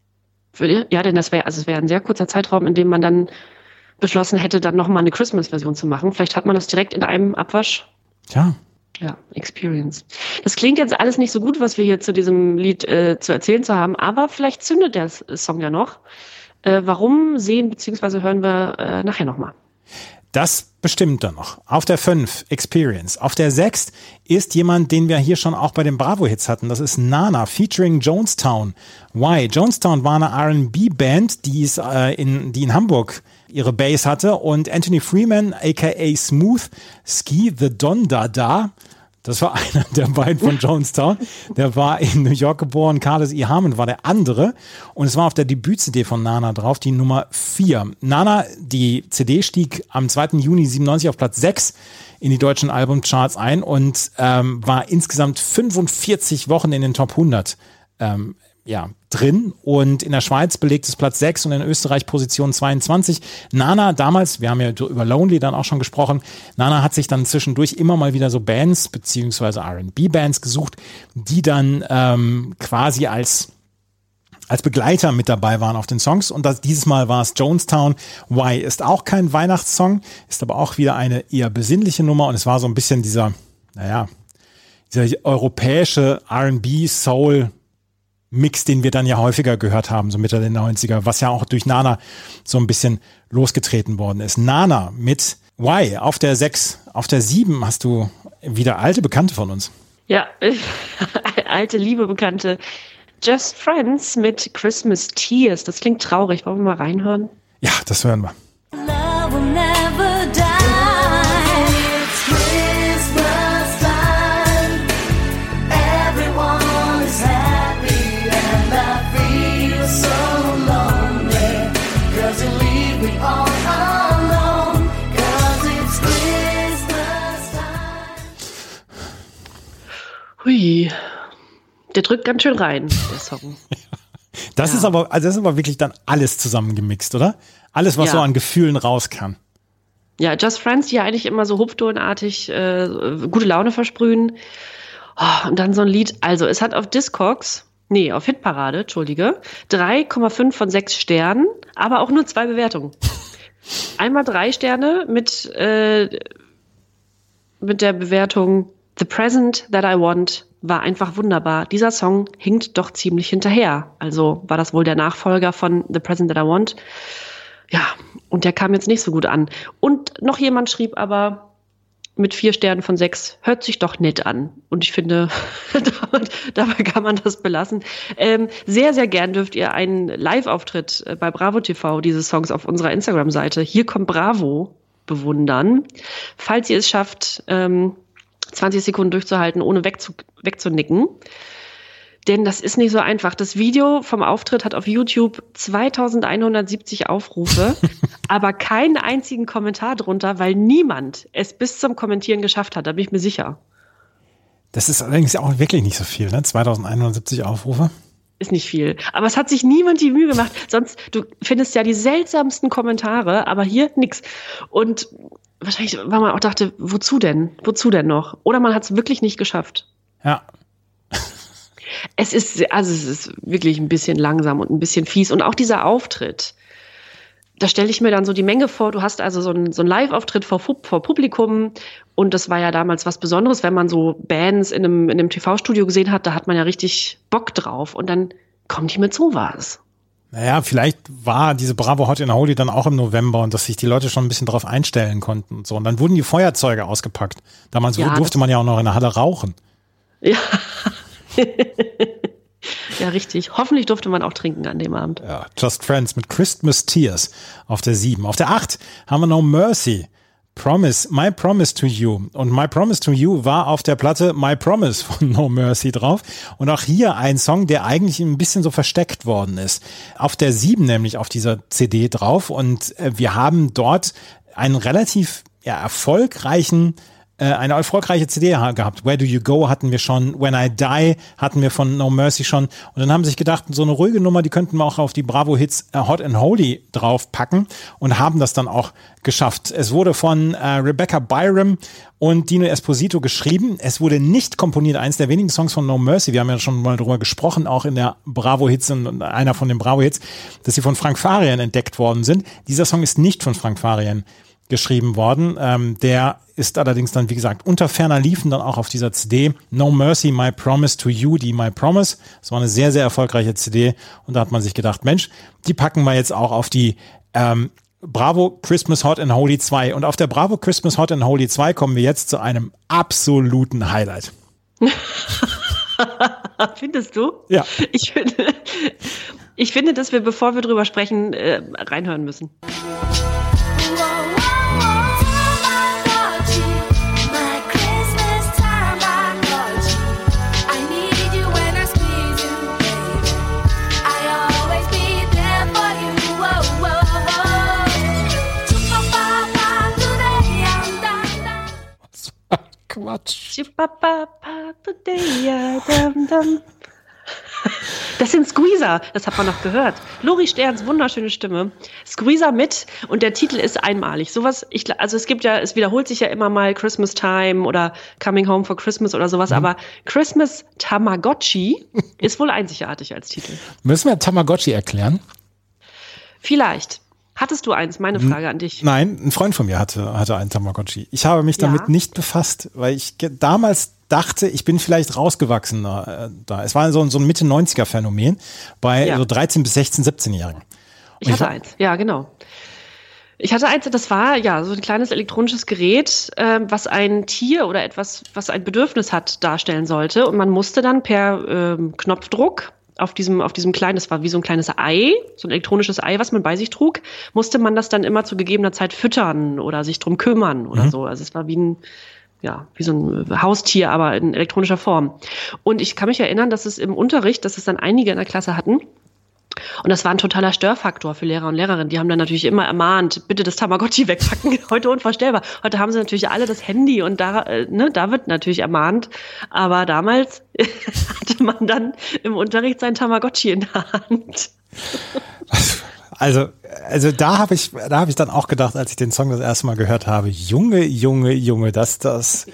Ja, denn das wäre also es wäre ein sehr kurzer Zeitraum, in dem man dann beschlossen hätte, dann nochmal eine Christmas-Version zu machen. Vielleicht hat man das direkt in einem Abwasch. Ja. Ja, Experience. Das klingt jetzt alles nicht so gut, was wir hier zu diesem Lied äh, zu erzählen zu haben, aber vielleicht zündet der Song ja noch. Äh, warum sehen bzw. hören wir äh, nachher nochmal. Das bestimmt dann noch. Auf der fünf, Experience. Auf der sechs ist jemand, den wir hier schon auch bei den Bravo-Hits hatten. Das ist Nana featuring Jonestown. Why? Jonestown war eine R and B-Band, die, ist, äh, in, die in Hamburg ihre Base hatte. Und Anthony Freeman, aka Smooth, Ski the Don Dada, das war einer der beiden von Jonestown. Der war in New York geboren. Carlos E. Harmon war der andere. Und es war auf der Debüt-C D von Nana drauf, die Nummer vier. Nana, die C D stieg am zweiter Juni siebenundneunzig auf Platz sechs in die deutschen Albumcharts ein und ähm, war insgesamt fünfundvierzig Wochen in den Top hundert ähm, ja, drin. Und in der Schweiz belegt es Platz sechs und in Österreich Position zweiundzwanzig. Nana damals, wir haben ja über Lonely dann auch schon gesprochen, Nana hat sich dann zwischendurch immer mal wieder so Bands beziehungsweise R and B-Bands gesucht, die dann ähm, quasi als als Begleiter mit dabei waren auf den Songs. Und das, dieses Mal war es Jonestown. Why ist auch kein Weihnachtssong, ist aber auch wieder eine eher besinnliche Nummer. Und es war so ein bisschen dieser, naja, dieser europäische R and B-Soul Mix, den wir dann ja häufiger gehört haben, so Mitte der neunziger, was ja auch durch Nana so ein bisschen losgetreten worden ist. Nana mit Why auf der sechs, auf der sieben hast du wieder alte Bekannte von uns. Ja, alte, liebe Bekannte. Just Friends mit Christmas Tears. Das klingt traurig. Wollen wir mal reinhören? Ja, das hören wir. Love will never die. It's Christmas time. Everyone is happy and I feel so lonely. Cause you leave me all alone. Cause it's Christmas time. Hui. Der drückt ganz schön rein, der Song. Das ja. ist aber, also das ist aber wirklich dann alles zusammengemixt, oder? Alles, was ja. so an Gefühlen raus kann. Ja, Just Friends, die ja eigentlich immer so hupfdohnartig äh, gute Laune versprühen. Oh, und dann so ein Lied. Also, es hat auf Discogs, nee, auf Hitparade, entschuldige, drei Komma fünf von sechs Sternen, aber auch nur zwei Bewertungen. Einmal drei Sterne mit, äh, mit der Bewertung The Present That I Want war einfach wunderbar. Dieser Song hinkt doch ziemlich hinterher. Also war das wohl der Nachfolger von The Present That I Want. Ja, und der kam jetzt nicht so gut an. Und noch jemand schrieb aber mit vier Sternen von sechs, hört sich doch nett an. Und ich finde, dabei kann man das belassen. Ähm, sehr, sehr gern dürft ihr einen Live-Auftritt bei Bravo T V dieses Songs auf unserer Instagram-Seite Hier kommt Bravo bewundern. Falls ihr es schafft, ähm, zwanzig Sekunden durchzuhalten, ohne wegzu- wegzunicken. Denn das ist nicht so einfach. Das Video vom Auftritt hat auf YouTube zweitausendeinhundertsiebzig Aufrufe, aber keinen einzigen Kommentar drunter, weil niemand es bis zum Kommentieren geschafft hat. Da bin ich mir sicher. Das ist allerdings auch wirklich nicht so viel, ne? zweitausendeinhundertsiebzig Aufrufe. Ist nicht viel. Aber es hat sich niemand die Mühe gemacht. Sonst, du findest ja die seltsamsten Kommentare, aber hier nix. Und wahrscheinlich, weil man auch dachte, wozu denn? Wozu denn noch? Oder man hat es wirklich nicht geschafft. Ja. Es ist, also es ist wirklich ein bisschen langsam und ein bisschen fies. Und auch dieser Auftritt, da stelle ich mir dann so die Menge vor. Du hast also so einen, so einen Live-Auftritt vor, vor Publikum. Und das war ja damals was Besonderes, wenn man so Bands in einem, in einem T V-Studio gesehen hat. Da hat man ja richtig Bock drauf. Und dann kommt die mit sowas. Naja, vielleicht war diese Bravo Hot and Holy dann auch im November und dass sich die Leute schon ein bisschen drauf einstellen konnten und so. Und dann wurden die Feuerzeuge ausgepackt. Damals Ja, durfte man ja auch noch in der Halle rauchen. Ja. Ja, richtig. Hoffentlich durfte man auch trinken an dem Abend. Ja, Just Friends mit Christmas Tears auf der sieben. Auf der acht haben wir No Mercy. Promise, My Promise to You. Und My Promise to You war auf der Platte My Promise von No Mercy drauf. Und auch hier ein Song, der eigentlich ein bisschen so versteckt worden ist. Auf der sieben nämlich auf dieser C D drauf. Und äh, wir haben dort einen relativ ja, erfolgreichen Äh, eine erfolgreiche C D gehabt. Where Do You Go hatten wir schon, When I Die hatten wir von No Mercy schon. Und dann haben sie sich gedacht, so eine ruhige Nummer, die könnten wir auch auf die Bravo-Hits äh, Hot and Holy draufpacken und haben das dann auch geschafft. Es wurde von äh, Rebecca Byram und Dino Esposito geschrieben. Es wurde nicht komponiert, eins der wenigen Songs von No Mercy. Wir haben ja schon mal drüber gesprochen, auch in der Bravo-Hits und einer von den Bravo-Hits, dass sie von Frank Farian entdeckt worden sind. Dieser Song ist nicht von Frank Farian geschrieben worden. Ähm, der ist allerdings dann, wie gesagt, unter ferner liefen dann auch auf dieser C D. No Mercy, My Promise to You, die My Promise. Das war eine sehr, sehr erfolgreiche C D. Und da hat man sich gedacht, Mensch, die packen wir jetzt auch auf die ähm, Bravo Christmas Hot and Holy zwei. Und auf der Bravo Christmas Hot and Holy zwei kommen wir jetzt zu einem absoluten Highlight. Findest du? Ja. Ich finde, ich finde, dass wir, bevor wir drüber sprechen, äh, reinhören müssen. Quatsch. Das sind Squeezer, das hat man noch gehört. Lori Sterns wunderschöne Stimme. Squeezer mit und der Titel ist einmalig. Sowas, ich, also es gibt ja, es wiederholt sich ja immer mal Christmas Time oder Coming Home for Christmas oder sowas, mhm. aber Christmas Tamagotchi ist wohl einzigartig als Titel. Müssen wir Tamagotchi erklären? Vielleicht. Hattest du eins? Meine Frage an dich. Nein, ein Freund von mir hatte, hatte einen Tamagotchi. Ich habe mich damit Ja. nicht befasst, weil ich ge- damals dachte, ich bin vielleicht rausgewachsen äh, da. Es war so, ein- so ein Mitte-neunziger-Phänomen bei Ja. so dreizehn- bis sechzehn-, siebzehn-Jährigen. Ich hatte eins, ja, genau. Ich hatte eins, das war ja so ein kleines elektronisches Gerät, ähm, was ein Tier oder etwas, was ein Bedürfnis hat, darstellen sollte. Und man musste dann per ähm, Knopfdruck auf diesem, auf diesem kleinen, das war wie so ein kleines Ei, so ein elektronisches Ei, was man bei sich trug, musste man das dann immer zu gegebener Zeit füttern oder sich drum kümmern oder Mhm. so. Also es war wie ein, ja, wie so ein Haustier, aber in elektronischer Form. Und ich kann mich erinnern, dass es im Unterricht, dass es dann einige in der Klasse hatten. Und das war ein totaler Störfaktor für Lehrer und Lehrerinnen. Die haben dann natürlich immer ermahnt, bitte das Tamagotchi wegpacken. Heute unvorstellbar. Heute haben sie natürlich alle das Handy und da, äh, ne, da wird natürlich ermahnt. Aber damals hatte man dann im Unterricht sein Tamagotchi in der Hand. Also, also da habe ich, da habe ich dann auch gedacht, als ich den Song das erste Mal gehört habe, Junge, Junge, Junge, das, das.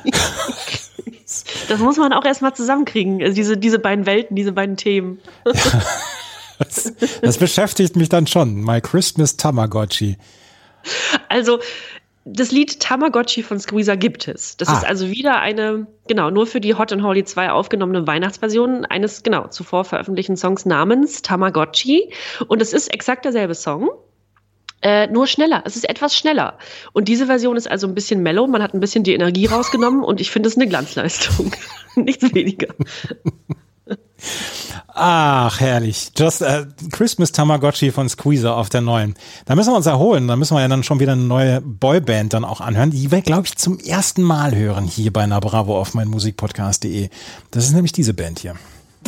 Das muss man auch erstmal zusammenkriegen. Also diese, diese beiden Welten, diese beiden Themen. Das, das beschäftigt mich dann schon. My Christmas Tamagotchi. Also das Lied Tamagotchi von Squeezer gibt es. Das Ah. ist also wieder eine, genau, nur für die Hot and Holy zwei aufgenommene Weihnachtsversion eines, genau, zuvor veröffentlichten Songs namens Tamagotchi. Und es ist exakt derselbe Song. Äh, nur schneller. Es ist etwas schneller. Und diese Version ist also ein bisschen mellow. Man hat ein bisschen die Energie rausgenommen und ich finde es eine Glanzleistung. Nichts weniger. Ach, herrlich. Just uh, Christmas Tamagotchi von Squeezer auf der neuen. Da müssen wir uns erholen. Da müssen wir ja dann schon wieder eine neue Boyband dann auch anhören, die wir, glaube ich, zum ersten Mal hören hier bei Na Bravo auf mein Musikpodcast punkt de. Das ist nämlich diese Band hier.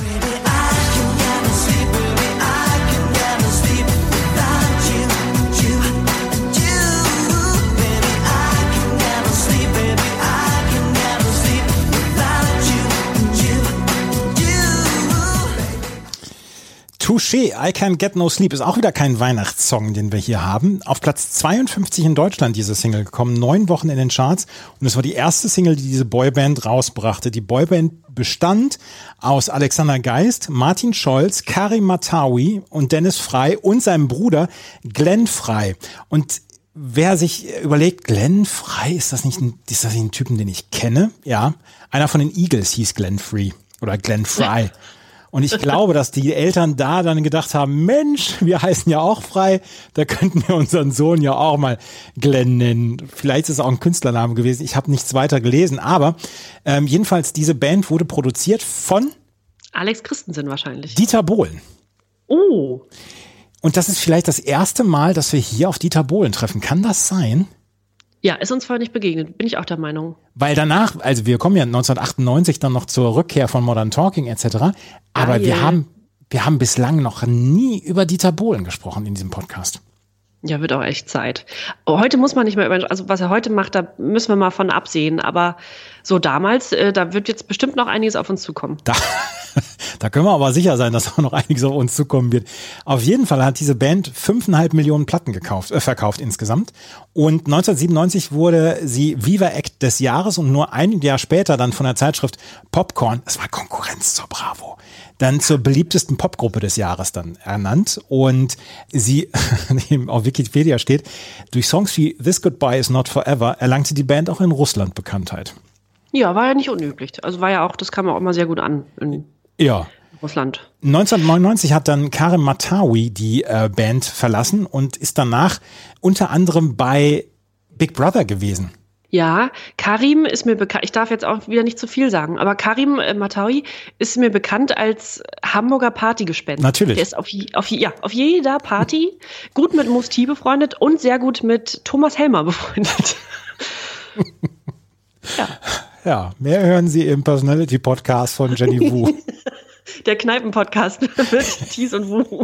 Touché, I Can't Get No Sleep ist auch wieder kein Weihnachtssong, den wir hier haben. Auf Platz zweiundfünfzig in Deutschland diese Single gekommen, neun Wochen in den Charts. Und es war die erste Single, die diese Boyband rausbrachte. Die Boyband bestand aus Alexander Geist, Martin Scholz, Karim Matawi und Dennis Frey und seinem Bruder Glenn Frey. Und wer sich überlegt, Glenn Frey, ist das nicht ein, ist das nicht ein Typen, den ich kenne? Ja, einer von den Eagles hieß Glenn Frey oder Glenn Frey. Ja. Und ich glaube, dass die Eltern da dann gedacht haben, Mensch, wir heißen ja auch Frey, da könnten wir unseren Sohn ja auch mal Glenn nennen. Vielleicht ist es auch ein Künstlername gewesen, ich habe nichts weiter gelesen, aber ähm, jedenfalls diese Band wurde produziert von Alex Christensen wahrscheinlich. Dieter Bohlen. Oh. Und das ist vielleicht das erste Mal, dass wir hier auf Dieter Bohlen treffen. Kann das sein? Ja, ist uns vorher nicht begegnet, bin ich auch der Meinung. Weil danach, also wir kommen ja neunzehnhundertachtundneunzig dann noch zur Rückkehr von Modern Talking et cetera. Aber ah, yeah. wir haben, wir haben bislang noch nie über Dieter Bohlen gesprochen in diesem Podcast. Ja, wird auch echt Zeit. Heute muss man nicht mehr über, also was er heute macht, da müssen wir mal von absehen. Aber so damals, äh, da wird jetzt bestimmt noch einiges auf uns zukommen. Da, da können wir aber sicher sein, dass auch noch einiges auf uns zukommen wird. Auf jeden Fall hat diese Band fünfeinhalb Millionen Platten gekauft, äh, verkauft insgesamt. Und neunzehnhundertsiebenundneunzig wurde sie Viva Act des Jahres und nur ein Jahr später dann von der Zeitschrift Popcorn, das war Konkurrenz zur Bravo, dann zur beliebtesten Popgruppe des Jahres dann ernannt. Und sie, auf Wikipedia steht, durch Songs wie This Goodbye Is Not Forever erlangte die Band auch in Russland Bekanntheit. Ja, war ja nicht unüblich. Also war ja auch, das kam auch immer sehr gut an in ja. Russland. neunzehnhundertneunundneunzig hat dann Karim Matawi die äh, Band verlassen und ist danach unter anderem bei Big Brother gewesen. Ja, Karim ist mir bekannt, ich darf jetzt auch wieder nicht zu viel sagen, aber Karim äh, Matawi ist mir bekannt als Hamburger Partygespenst. Natürlich. Der ist auf, auf, ja, auf jeder Party gut mit Musti befreundet und sehr gut mit Thomas Helmer befreundet. ja. Ja, mehr hören Sie im Personality-Podcast von Jenny Wu. Der Kneipen-Podcast mit Thies und Wu.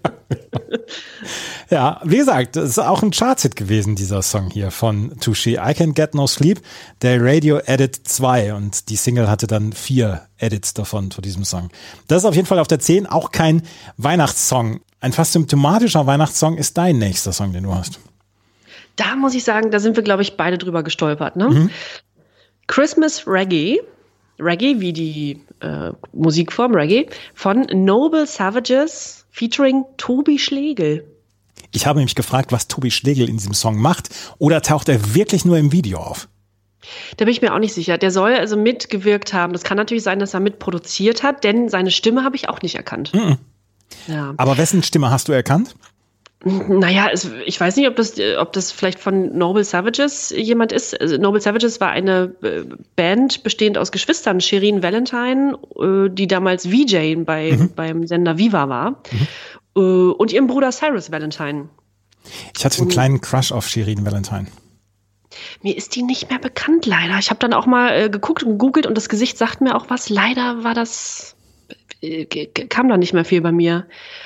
Ja, wie gesagt, das ist auch ein Chartshit gewesen, dieser Song hier von Touché. I Can't Get No Sleep, der Radio Edit zwei und die Single hatte dann vier Edits davon zu diesem Song. Das ist auf jeden Fall auf der zehn, auch kein Weihnachtssong. Ein fast symptomatischer Weihnachtssong ist dein nächster Song, den du hast. Da muss ich sagen, da sind wir, glaube ich, beide drüber gestolpert, ne? Mhm. Christmas Reggae, Reggae wie die äh, Musikform Reggae, von Noble Savages featuring Tobi Schlegel. Ich habe mich gefragt, was Tobi Schlegel in diesem Song macht, oder taucht er wirklich nur im Video auf? Da bin ich mir auch nicht sicher. Der soll also mitgewirkt haben. Das kann natürlich sein, dass er mitproduziert hat, denn seine Stimme habe ich auch nicht erkannt. Mhm. Ja. Aber wessen Stimme hast du erkannt? Naja, es, ich weiß nicht, ob das, ob das vielleicht von Noble Savages jemand ist. Also Noble Savages war eine Band bestehend aus Geschwistern, Shirin Valentine, die damals V J bei, mhm. beim Sender Viva war, mhm. und ihrem Bruder Cyrus Valentine. Ich hatte einen und, kleinen Crush auf Shirin Valentine. Mir ist die nicht mehr bekannt, leider. Ich habe dann auch mal äh, geguckt und gegoogelt und das Gesicht sagt mir auch was. Leider war das, äh, kam da nicht mehr viel bei mir.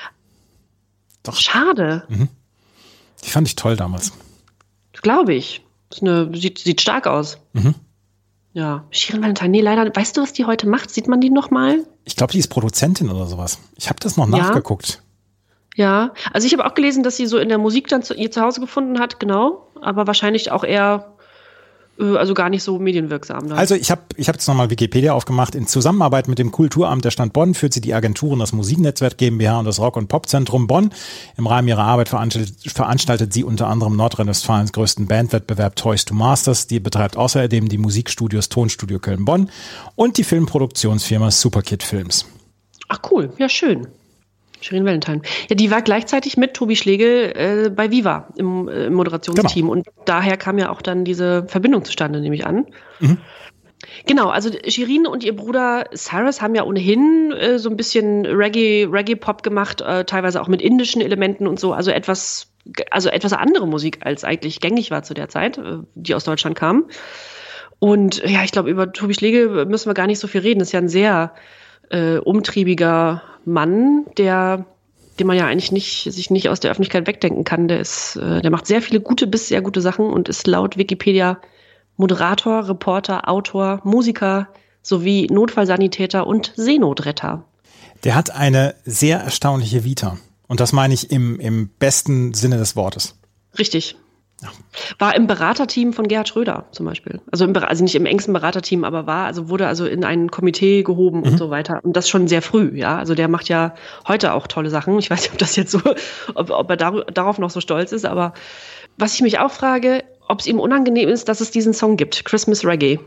Doch. Schade. Mhm. Die fand ich toll damals. Glaube ich. Ist eine, sieht, sieht stark aus. Mhm. Ja. Shirin Valentine, nee, leider. Weißt du, was die heute macht? Sieht man die noch mal? Ich glaube, die ist Produzentin oder sowas. Ich habe das noch ja. nachgeguckt. Ja, also ich habe auch gelesen, dass sie so in der Musik dann zu, ihr Zuhause gefunden hat, genau. Aber wahrscheinlich auch eher, äh, also gar nicht so medienwirksam. Dann. Also ich habe ich hab jetzt nochmal Wikipedia aufgemacht. In Zusammenarbeit mit dem Kulturamt der Stadt Bonn führt sie die Agenturen das Musiknetzwerk GmbH und das Rock- und Popzentrum Bonn. Im Rahmen ihrer Arbeit veranstaltet, veranstaltet sie unter anderem Nordrhein-Westfalens größten Bandwettbewerb Toys to Masters. Die betreibt außerdem die Musikstudios Tonstudio Köln-Bonn und die Filmproduktionsfirma Superkid Films. Ach cool, ja schön. Shirin Valentine. Ja, die war gleichzeitig mit Tobi Schlegel äh, bei Viva im, äh, im Moderationsteam. Genau. Und daher kam ja auch dann diese Verbindung zustande, nehme ich an. Mhm. Genau, also Shirin und ihr Bruder Cyrus haben ja ohnehin äh, so ein bisschen Reggae, Reggae-Pop gemacht, äh, teilweise auch mit indischen Elementen und so, also etwas, also etwas andere Musik, als eigentlich gängig war zu der Zeit, äh, die aus Deutschland kam. Und ja, ich glaube, über Tobi Schlegel müssen wir gar nicht so viel reden. Das ist ja ein sehr äh, umtriebiger Mann, der, den man ja eigentlich nicht, sich nicht aus der Öffentlichkeit wegdenken kann. Der ist, äh, der macht sehr viele gute bis sehr gute Sachen und ist laut Wikipedia Moderator, Reporter, Autor, Musiker sowie Notfallsanitäter und Seenotretter. Der hat eine sehr erstaunliche Vita. Und das meine ich im, im besten Sinne des Wortes. Richtig. Ja. War im Beraterteam von Gerhard Schröder zum Beispiel. Also, im, also nicht im engsten Beraterteam, aber war, also wurde also in ein Komitee gehoben mhm. und so weiter. Und das schon sehr früh, ja. Also der macht ja heute auch tolle Sachen. Ich weiß nicht, ob das jetzt so, ob, ob er dar- darauf noch so stolz ist, aber was ich mich auch frage, ob es ihm unangenehm ist, dass es diesen Song gibt, Christmas Reggae.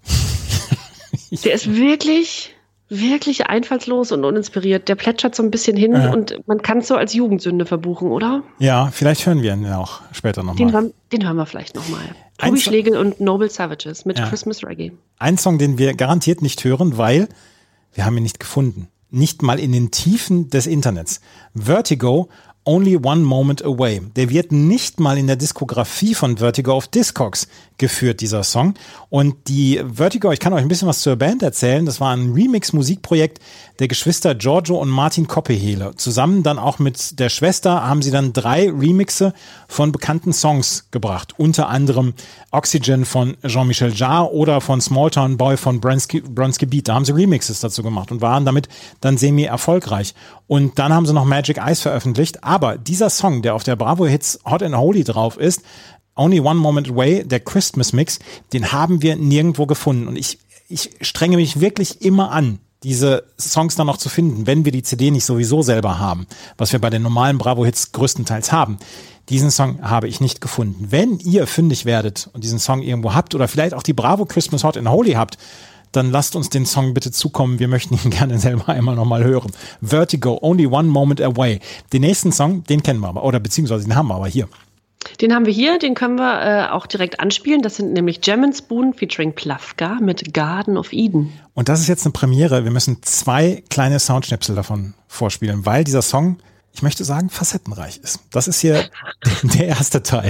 Der ist wirklich, wirklich einfallslos und uninspiriert. Der plätschert so ein bisschen hin ja. und man kann es so als Jugendsünde verbuchen, oder? Ja, vielleicht hören wir ihn ja auch später nochmal. Den, hören, den hören wir vielleicht nochmal. Tobi Schlegel und Noble Savages mit ja. Christmas Reggae. Ein Song, den wir garantiert nicht hören, weil wir haben ihn nicht gefunden. Nicht mal in den Tiefen des Internets. Vertigo, Only One Moment Away. Der wird nicht mal in der Diskografie von Vertigo auf Discogs geführt, dieser Song. Und die Vertigo, ich kann euch ein bisschen was zur Band erzählen, das war ein Remix-Musikprojekt der Geschwister Giorgio und Martin Koppehehle. Zusammen dann auch mit der Schwester haben sie dann drei Remixe von bekannten Songs gebracht. Unter anderem Oxygen von Jean-Michel Jarre oder von Small Town Boy von Bronski, Bronski Beat. Da haben sie Remixes dazu gemacht und waren damit dann semi-erfolgreich. Und dann haben sie noch Magic Eyes veröffentlicht. Aber dieser Song, der auf der Bravo Hits Hot and Holy drauf ist, Only One Moment Away, der Christmas Mix, den haben wir nirgendwo gefunden. Und ich, ich strenge mich wirklich immer an, diese Songs dann noch zu finden, wenn wir die C D nicht sowieso selber haben, was wir bei den normalen Bravo Hits größtenteils haben. Diesen Song habe ich nicht gefunden. Wenn ihr fündig werdet und diesen Song irgendwo habt oder vielleicht auch die Bravo Christmas Hot and Holy habt, dann lasst uns den Song bitte zukommen. Wir möchten ihn gerne selber einmal nochmal hören. Vertigo, Only One Moment Away. Den nächsten Song, den kennen wir aber, oder beziehungsweise den haben wir aber hier. Den haben wir hier, den können wir äh, auch direkt anspielen. Das sind nämlich Jam and Spoon featuring Plafka mit Garden of Eden. Und das ist jetzt eine Premiere. Wir müssen zwei kleine Soundschnipsel davon vorspielen, weil dieser Song, ich möchte sagen, facettenreich ist. Das ist hier der erste Teil.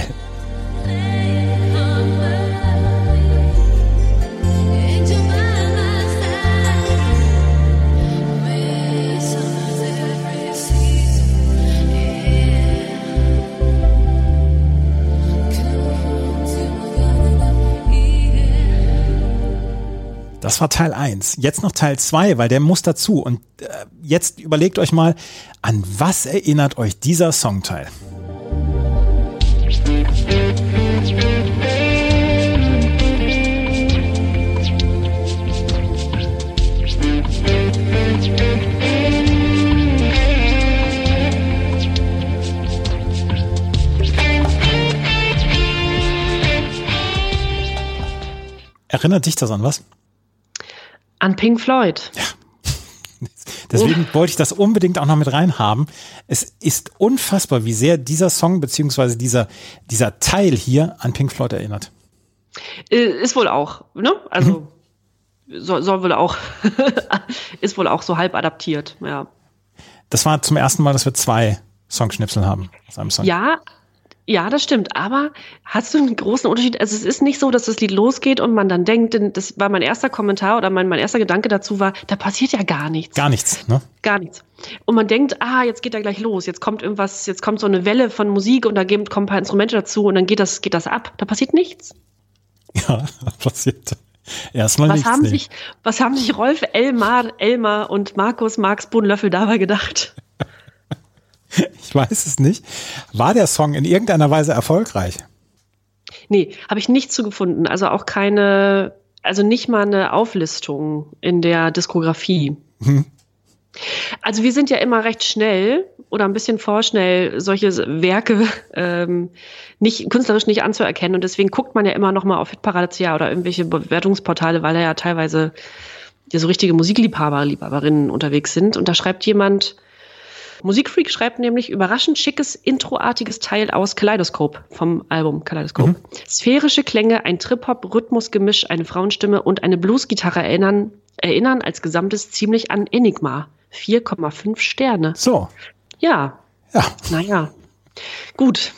Das war Teil eins. Jetzt noch Teil zwei, weil der muss dazu. Und äh, jetzt überlegt euch mal, an was erinnert euch dieser Songteil? Erinnert dich das an was? An Pink Floyd. Ja. Deswegen oh. wollte ich das unbedingt auch noch mit reinhaben. Es ist unfassbar, wie sehr dieser Song beziehungsweise dieser, dieser Teil hier an Pink Floyd erinnert. Ist wohl auch, ne? Also mhm. soll, soll wohl auch, ist wohl auch so halb adaptiert, ja. Das war zum ersten Mal, dass wir zwei Songschnipsel haben aus einem Song. Ja, Ja, das stimmt. Aber hast du einen großen Unterschied? Also es ist nicht so, dass das Lied losgeht und man dann denkt, denn das war mein erster Kommentar oder mein, mein erster Gedanke dazu war, da passiert ja gar nichts. Gar nichts, ne? Gar nichts. Und man denkt, ah, jetzt geht er gleich los, jetzt kommt irgendwas, jetzt kommt so eine Welle von Musik und da kommen ein paar Instrumente dazu und dann geht das, geht das ab. Da passiert nichts. Ja, da passiert erstmal was nichts. Haben nee. sich, was haben sich Rolf, Elmar, Elmar und Markus Marx Bohnenlöffel dabei gedacht? Ich weiß es nicht. War der Song in irgendeiner Weise erfolgreich? Nee, habe ich nichts zu gefunden. Also auch keine, also nicht mal eine Auflistung in der Diskografie. Hm. Also wir sind ja immer recht schnell oder ein bisschen vorschnell, solche Werke ähm, nicht künstlerisch nicht anzuerkennen. Und deswegen guckt man ja immer noch mal auf Hitparade C A oder irgendwelche Bewertungsportale, weil da ja teilweise ja so richtige Musikliebhaber, Liebhaberinnen unterwegs sind. Und da schreibt jemand, Musikfreak schreibt nämlich überraschend schickes, introartiges Teil aus Kaleidoskop vom Album Kaleidoskop. Mhm. Sphärische Klänge, ein Trip-Hop-Rhythmusgemisch, eine Frauenstimme und eine Bluesgitarre erinnern, erinnern als Gesamtes ziemlich an Enigma. vier Komma fünf Sterne. So. Ja. Ja. Naja. Gut.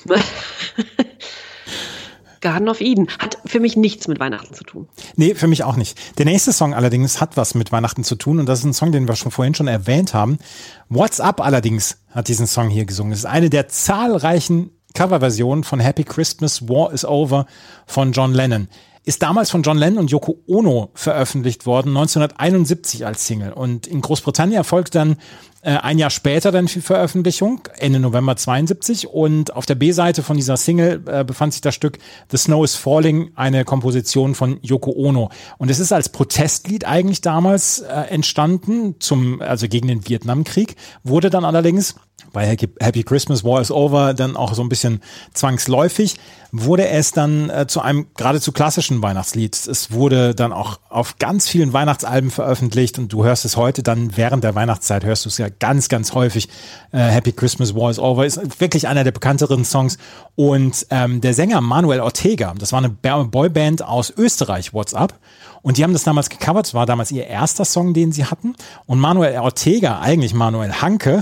Garden of Eden hat für mich nichts mit Weihnachten zu tun. Nee, für mich auch nicht. Der nächste Song allerdings hat was mit Weihnachten zu tun und das ist ein Song, den wir schon vorhin schon erwähnt haben. What's Up allerdings hat diesen Song hier gesungen. Das ist eine der zahlreichen Coverversionen von Happy Christmas, War is Over von John Lennon. Ist damals von John Lennon und Yoko Ono veröffentlicht worden, neunzehnhunderteinundsiebzig als Single. Und in Großbritannien erfolgt dann äh, ein Jahr später dann die Veröffentlichung, Ende November zweiundsiebzig. Und auf der B-Seite von dieser Single äh, befand sich das Stück The Snow is Falling, eine Komposition von Yoko Ono. Und es ist als Protestlied eigentlich damals äh, entstanden, zum also gegen den Vietnamkrieg, wurde dann allerdings bei Happy Christmas, War is Over dann auch so ein bisschen zwangsläufig, wurde es dann äh, zu einem geradezu klassischen Weihnachtslied. Es wurde dann auch auf ganz vielen Weihnachtsalben veröffentlicht und du hörst es heute dann während der Weihnachtszeit, hörst du es ja ganz, ganz häufig. Äh, Happy Christmas, War is Over ist wirklich einer der bekannteren Songs und ähm, der Sänger Manuel Ortega, das war eine Boyband aus Österreich, What's Up? Und die haben das damals gecovert, das war damals ihr erster Song, den sie hatten und Manuel Ortega, eigentlich Manuel Hanke,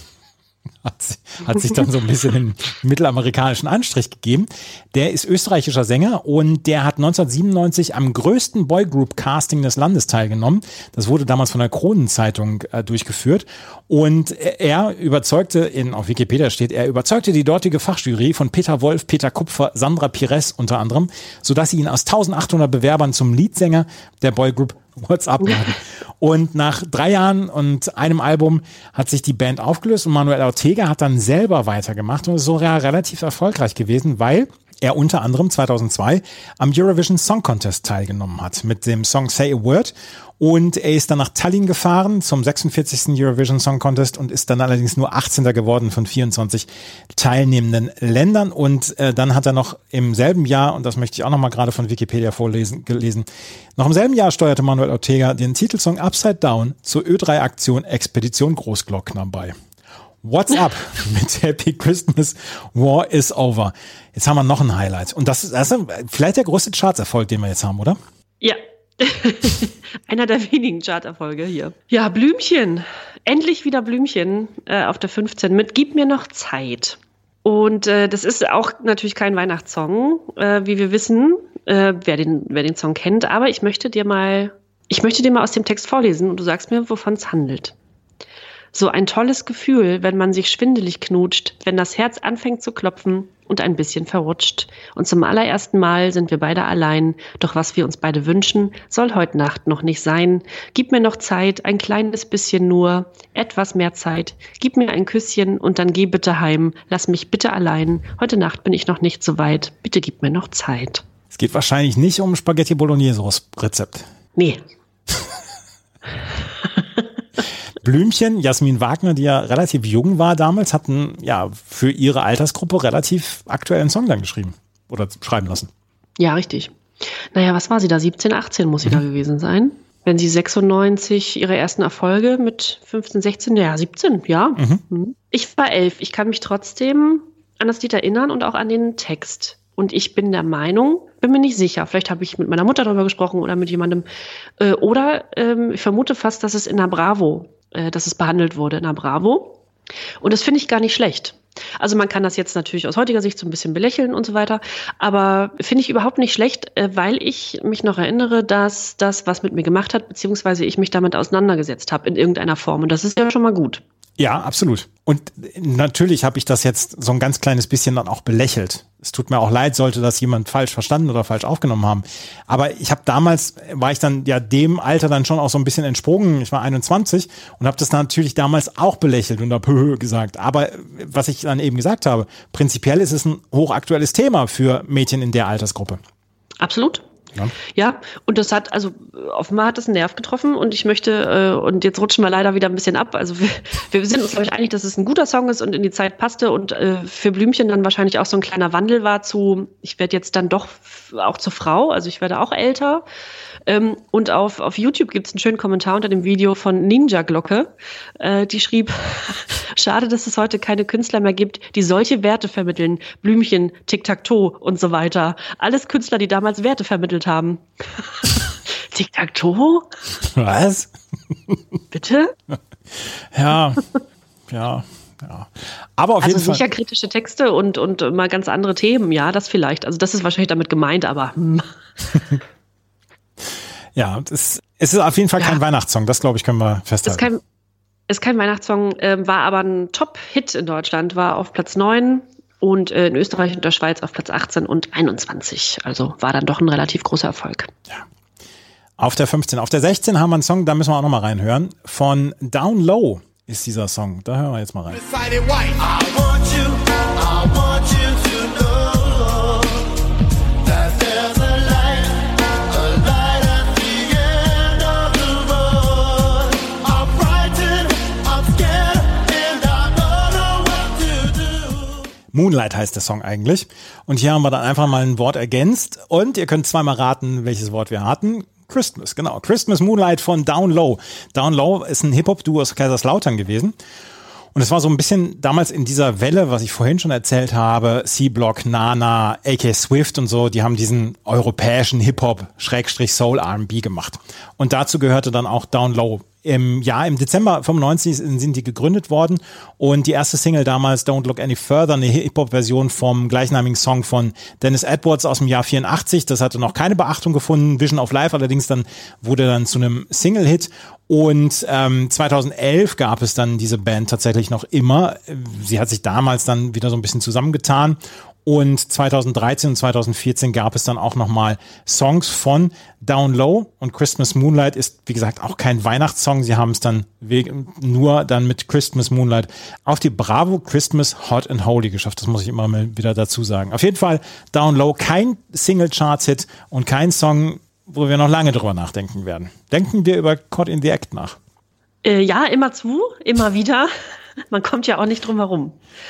Hat, hat sich dann so ein bisschen den mittelamerikanischen Anstrich gegeben. Der ist österreichischer Sänger und der hat neunzehnhundertsiebenundneunzig am größten Boygroup-Casting des Landes teilgenommen. Das wurde damals von der Kronenzeitung äh, durchgeführt. Und er überzeugte, in, auf Wikipedia steht, er überzeugte die dortige Fachjury von Peter Wolf, Peter Kupfer, Sandra Pires unter anderem, sodass sie ihn aus eintausendachthundert Bewerbern zum Leadsänger der Boygroup What's Up machen. Und nach drei Jahren und einem Album hat sich die Band aufgelöst und Manuel Ortega hat dann selber weitergemacht und ist so ja, relativ erfolgreich gewesen, weil er unter anderem zweitausendzwei am Eurovision Song Contest teilgenommen hat mit dem Song Say a Word und er ist dann nach Tallinn gefahren zum sechsundvierzigsten Eurovision Song Contest und ist dann allerdings nur achtzehnter geworden von vierundzwanzig teilnehmenden Ländern und äh, dann hat er noch im selben Jahr, und das möchte ich auch noch mal gerade von Wikipedia vorlesen, gelesen, noch im selben Jahr steuerte Manuel Ortega den Titelsong Upside Down zur Ö drei Aktion Expedition Großglockner bei. What's Up mit Happy Christmas, War is Over. Jetzt haben wir noch ein Highlight. Und das ist, das ist vielleicht der größte Chartserfolg, den wir jetzt haben, oder? Ja. Einer der wenigen Charterfolge hier. Ja, Blümchen. Endlich wieder Blümchen äh, auf der fünfzehn mit Gib mir noch Zeit. Und äh, das ist auch natürlich kein Weihnachtssong, äh, wie wir wissen, äh, wer den, wer den Song kennt. Aber ich möchte dir mal, ich möchte dir mal aus dem Text vorlesen und du sagst mir, wovon es handelt. So ein tolles Gefühl, wenn man sich schwindelig knutscht, wenn das Herz anfängt zu klopfen und ein bisschen verrutscht. Und zum allerersten Mal sind wir beide allein. Doch was wir uns beide wünschen, soll heute Nacht noch nicht sein. Gib mir noch Zeit, ein kleines bisschen nur, etwas mehr Zeit. Gib mir ein Küsschen und dann geh bitte heim. Lass mich bitte allein. Heute Nacht bin ich noch nicht so weit. Bitte gib mir noch Zeit. Es geht wahrscheinlich nicht um Spaghetti Bolognese Rezept. Nee. Blümchen, Jasmin Wagner, die ja relativ jung war damals, hatten ja für ihre Altersgruppe relativ aktuellen Song dann geschrieben oder schreiben lassen. Ja, richtig. Naja, was war sie da? siebzehn, achtzehn muss sie mhm. da gewesen sein. Wenn sie sechsundneunzig ihre ersten Erfolge mit fünfzehn, sechzehn, ja, siebzehn, ja. Mhm. Ich war elf. Ich kann mich trotzdem an das Lied erinnern und auch an den Text. Und ich bin der Meinung, bin mir nicht sicher, vielleicht habe ich mit meiner Mutter darüber gesprochen oder mit jemandem, äh, oder ähm, ich vermute fast, dass es in der Bravo dass es behandelt wurde in der Bravo. Und das finde ich gar nicht schlecht. Also man kann das jetzt natürlich aus heutiger Sicht so ein bisschen belächeln und so weiter, aber finde ich überhaupt nicht schlecht, weil ich mich noch erinnere, dass das was mit mir gemacht hat, beziehungsweise ich mich damit auseinandergesetzt habe in irgendeiner Form. Und das ist ja schon mal gut. Ja, absolut. Und natürlich habe ich das jetzt so ein ganz kleines bisschen dann auch belächelt. Es tut mir auch leid, sollte das jemand falsch verstanden oder falsch aufgenommen haben. Aber ich habe damals, war ich dann ja dem Alter dann schon auch so ein bisschen entsprungen. Ich war einundzwanzig und habe das natürlich damals auch belächelt und habe gesagt. Aber was ich dann eben gesagt habe, prinzipiell ist es ein hochaktuelles Thema für Mädchen in der Altersgruppe. Absolut. Ja. ja, und das hat, also offenbar hat das einen Nerv getroffen und ich möchte, äh, und jetzt rutschen wir leider wieder ein bisschen ab, also wir, wir sind uns, glaube ich, einig, dass es ein guter Song ist und in die Zeit passte und äh, für Blümchen dann wahrscheinlich auch so ein kleiner Wandel war zu, ich werde jetzt dann doch auch zur Frau, also ich werde auch älter Ähm, und auf, auf YouTube gibt es einen schönen Kommentar unter dem Video von Ninja Glocke. Äh, die schrieb, schade, dass es heute keine Künstler mehr gibt, die solche Werte vermitteln. Blümchen, Tic-Tac-Toe und so weiter. Alles Künstler, die damals Werte vermittelt haben. Tic-Tac-Toe? Was? Bitte? Ja, ja, ja. Aber auf also jeden Fall. sicher kritische Texte und, und mal ganz andere Themen, ja, das vielleicht. Also das ist wahrscheinlich damit gemeint, aber hm. Ja, es, es ist auf jeden Fall kein Ja. Weihnachtssong, das glaube ich, können wir Ist festhalten. kein, ist kein Weihnachtssong, ähm, war aber ein Top-Hit in Deutschland, war auf Platz neun und äh, in Österreich und der Schweiz auf Platz achtzehn und einundzwanzig. Also war dann doch ein relativ großer Erfolg. Auf der fünfzehn. Auf der sechzehn haben wir einen Song, da müssen wir auch nochmal reinhören. Von Down Low ist dieser Song. Da hören wir jetzt mal rein. Decided white. I want you, I want you to know that there's a light, a light at the end of the road. I'm frightened, I'm scared, and I don't know what to do. Moonlight heißt der Song eigentlich. Und hier haben wir dann einfach mal ein Wort ergänzt. Und ihr könnt zweimal raten, welches Wort wir hatten. Christmas, genau. Christmas Moonlight von Down Low. Down Low ist ein Hip-Hop-Duo aus Kaiserslautern gewesen. Und es war so ein bisschen damals in dieser Welle, was ich vorhin schon erzählt habe, C-Block, Nana, A K Swift und so, die haben diesen europäischen Hip-Hop, Schrägstrich Soul R and B gemacht. Und dazu gehörte dann auch Down Low. Im Jahr, im Dezember fünfundneunzig sind die gegründet worden und die erste Single damals, Don't Look Any Further, eine Hip-Hop-Version vom gleichnamigen Song von Dennis Edwards aus dem Jahr vierundachtzig. Das hatte noch keine Beachtung gefunden, Vision of Life allerdings dann wurde dann zu einem Single-Hit. Und ähm, zweitausendelf gab es dann diese Band tatsächlich noch immer. Sie hat sich damals dann wieder so ein bisschen zusammengetan. Und zweitausenddreizehn und zweitausendvierzehn gab es dann auch nochmal Songs von Down Low. Und Christmas Moonlight ist, wie gesagt, auch kein Weihnachtssong. Sie haben es dann nur dann mit Christmas Moonlight auf die Bravo Christmas Hot and Holy geschafft. Das muss ich immer mal wieder dazu sagen. Auf jeden Fall Down Low, kein Single-Charts-Hit und kein Song, wo wir noch lange drüber nachdenken werden. Denken wir über Caught in the Act nach. Äh, ja, immer zu, immer wieder. Man kommt ja auch nicht drum herum.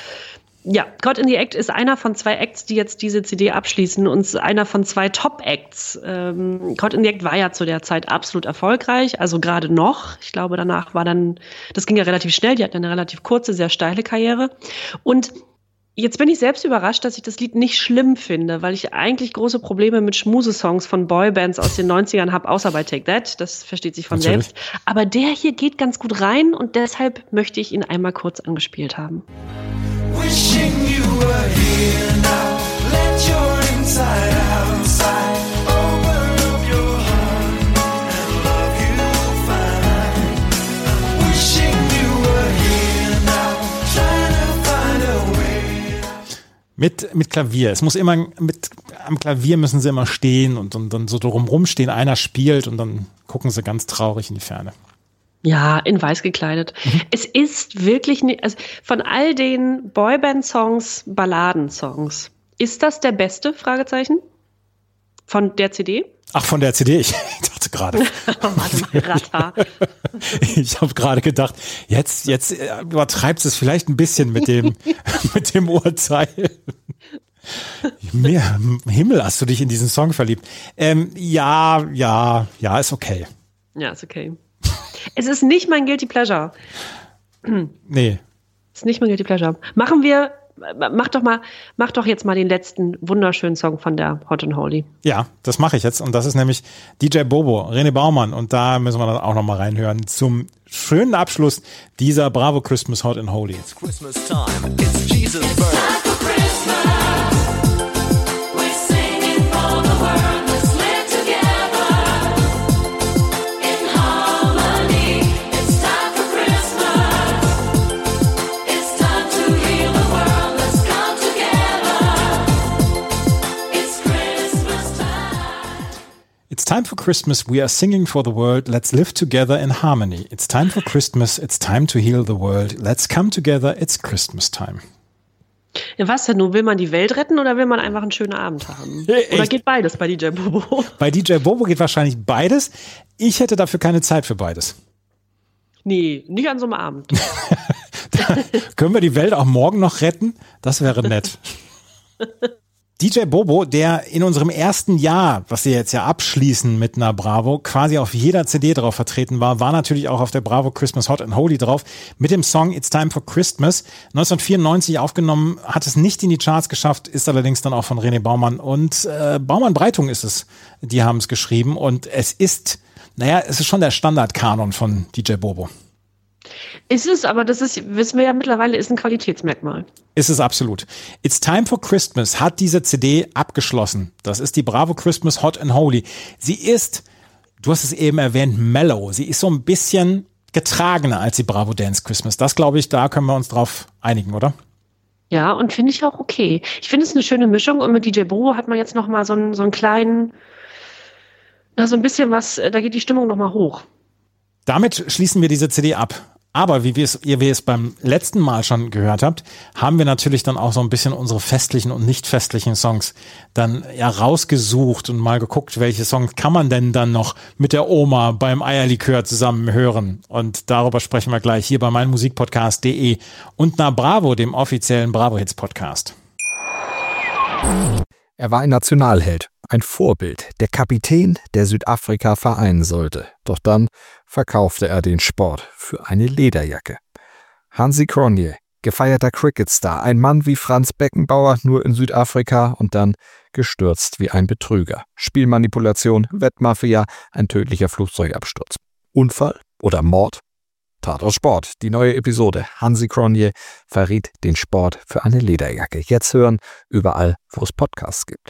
Ja, Caught in the Act ist einer von zwei Acts, die jetzt diese C D abschließen und einer von zwei Top-Acts. Ähm, Caught in the Act war ja zu der Zeit absolut erfolgreich, also gerade noch. Ich glaube, danach war dann, das ging ja relativ schnell, die hatten eine relativ kurze, sehr steile Karriere. Und jetzt bin ich selbst überrascht, dass ich das Lied nicht schlimm finde, weil ich eigentlich große Probleme mit Schmusesongs von Boybands aus den neunzigern habe, außer bei Take That, das versteht sich von Natürlich. selbst. Aber der hier geht ganz gut rein und deshalb möchte ich ihn einmal kurz angespielt haben. Wishing you were here now. Let your inside outside. Open up your heart and love you find. Wishing you were here now. Trying to find a way. Mit, mit Klavier. Es muss immer, mit, am Klavier müssen sie immer stehen und, und dann so drumrum stehen. Einer spielt und dann gucken sie ganz traurig in die Ferne. Ja, in weiß gekleidet. Mhm. Es ist wirklich, ne, also von all den Boyband-Songs, Balladensongs, ist das der beste? Fragezeichen. Von der C D? Ach, von der C D? Ich dachte gerade. Warte mal, Ratter. Ich habe gerade gedacht, jetzt, jetzt übertreibst du es vielleicht ein bisschen mit dem, mit dem Urteil. Mehr, Himmel, hast du dich in diesen Song verliebt? Ähm, ja, ja, ja, ist okay. Ja, ist okay. Es ist nicht mein Guilty Pleasure. Nee. Es ist nicht mein Guilty Pleasure. Machen wir, mach doch mal, mach doch jetzt mal den letzten wunderschönen Song von der Hot and Holy. Ja, das mache ich jetzt. Und das ist nämlich D J Bobo, René Baumann. Und da müssen wir dann auch noch mal reinhören zum schönen Abschluss dieser Bravo Christmas Hot and Holy. It's Christmas time. It's Jesus' birth. It's time for Christmas, we are singing for the world, let's live together in harmony. It's time for Christmas, it's time to heal the world, let's come together, it's Christmas time. Ja, was denn nun? Will man die Welt retten oder will man einfach einen schönen Abend haben? Echt? Oder geht beides bei D J Bobo? Bei D J Bobo geht wahrscheinlich beides. Ich hätte dafür keine Zeit für beides. Nee, nicht an so einem Abend. Können wir die Welt auch morgen noch retten? Das wäre nett. D J Bobo, der in unserem ersten Jahr, was wir jetzt ja abschließen mit einer Bravo, quasi auf jeder C D drauf vertreten war, war natürlich auch auf der Bravo Christmas Hot and Holy drauf mit dem Song It's Time for Christmas. neunzehnhundertvierundneunzig aufgenommen, hat es nicht in die Charts geschafft, ist allerdings dann auch von René Baumann und äh, Baumann-Breitung ist es. Die haben es geschrieben und es ist, naja, es ist schon der Standardkanon von D J Bobo. Ist es, aber das ist, wissen wir ja mittlerweile, ist ein Qualitätsmerkmal. Ist es absolut. It's Time for Christmas hat diese C D abgeschlossen. Das ist die Bravo Christmas Hot and Holy. Sie ist, du hast es eben erwähnt, mellow. Sie ist so ein bisschen getragener als die Bravo Dance Christmas. Das, glaube ich, da können wir uns drauf einigen, oder? Ja, und finde ich auch okay. Ich finde es eine schöne Mischung und mit D J Bobo hat man jetzt noch mal so einen, so einen kleinen, na, so ein bisschen was, da geht die Stimmung noch mal hoch. Damit schließen wir diese C D ab. Aber wie wir es, ihr wie es beim letzten Mal schon gehört habt, haben wir natürlich dann auch so ein bisschen unsere festlichen und nicht festlichen Songs dann ja rausgesucht und mal geguckt, welche Songs kann man denn dann noch mit der Oma beim Eierlikör zusammen hören. Und darüber sprechen wir gleich hier bei meinmusikpodcast punkt de und nach Bravo, dem offiziellen Bravo Hits Podcast. Er war ein Nationalheld, ein Vorbild, der Kapitän, der Südafrika vereinen sollte. Doch dann verkaufte er den Sport für eine Lederjacke. Hansi Cronje, gefeierter Cricketstar, ein Mann wie Franz Beckenbauer, nur in Südafrika und dann gestürzt wie ein Betrüger. Spielmanipulation, Wettmafia, ein tödlicher Flugzeugabsturz. Unfall oder Mord? Tatort Sport, die neue Episode. Hansi Cronje verriet den Sport für eine Lederjacke. Jetzt hören, überall, wo es Podcasts gibt.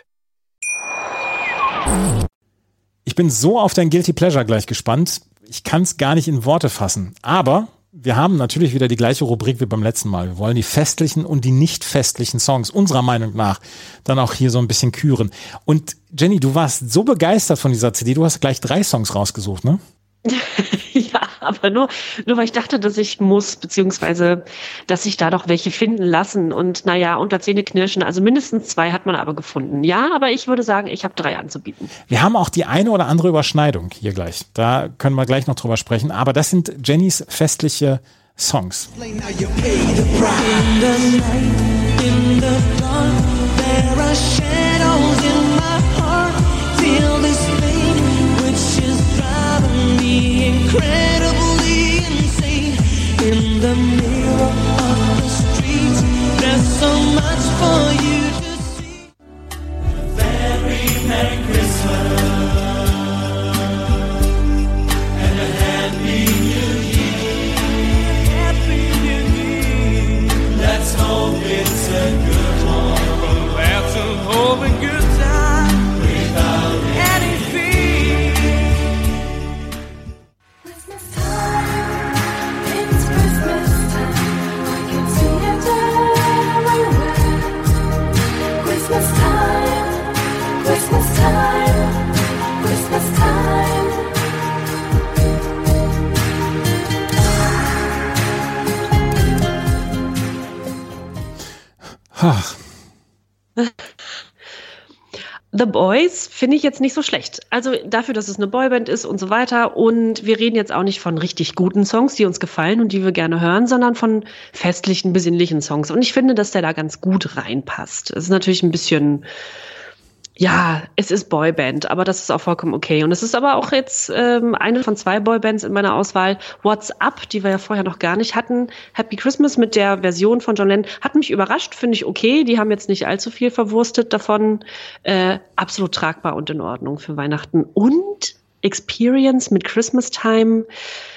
Ich bin so auf dein Guilty Pleasure gleich gespannt. Ich kann es gar nicht in Worte fassen. Aber wir haben natürlich wieder die gleiche Rubrik wie beim letzten Mal. Wir wollen die festlichen und die nicht festlichen Songs unserer Meinung nach dann auch hier so ein bisschen küren. Und Jenny, du warst so begeistert von dieser C D. Du hast gleich drei Songs rausgesucht, ne? Ja, aber nur, nur weil ich dachte, dass ich muss, beziehungsweise, dass sich da doch welche finden lassen. Und naja, unter Zähne knirschen, also mindestens zwei hat man aber gefunden. Ja, aber ich würde sagen, ich habe drei anzubieten. Wir haben auch die eine oder andere Überschneidung hier gleich. Da können wir gleich noch drüber sprechen. Aber das sind Jennys festliche Songs. In the night, in the dark, there are shadows in my heart. Feel this pain, which is driving me incredibly insane. In the mirror of the streets, there's so much for you to see. Very Merry Christmas and a Happy New Year. Happy New Year. Let's hope it's a good one. Let's hope a good time without any fear. Christmas time, it's Christmas time. I can see it everywhere. Christmas time, Christmas time, Christmas time. Ach, The Boys finde ich jetzt nicht so schlecht. Also dafür, dass es eine Boyband ist und so weiter. Und wir reden jetzt auch nicht von richtig guten Songs, die uns gefallen und die wir gerne hören, sondern von festlichen, besinnlichen Songs. Und ich finde, dass der da ganz gut reinpasst. Es ist natürlich ein bisschen, ja, es ist Boyband, aber das ist auch vollkommen okay. Und es ist aber auch jetzt ähm, eine von zwei Boybands in meiner Auswahl. What's Up, die wir ja vorher noch gar nicht hatten. Happy Christmas mit der Version von John Lennon hat mich überrascht, finde ich okay. Die haben jetzt nicht allzu viel verwurstet davon. Äh, absolut tragbar und in Ordnung für Weihnachten. Und Experience mit Christmas Time.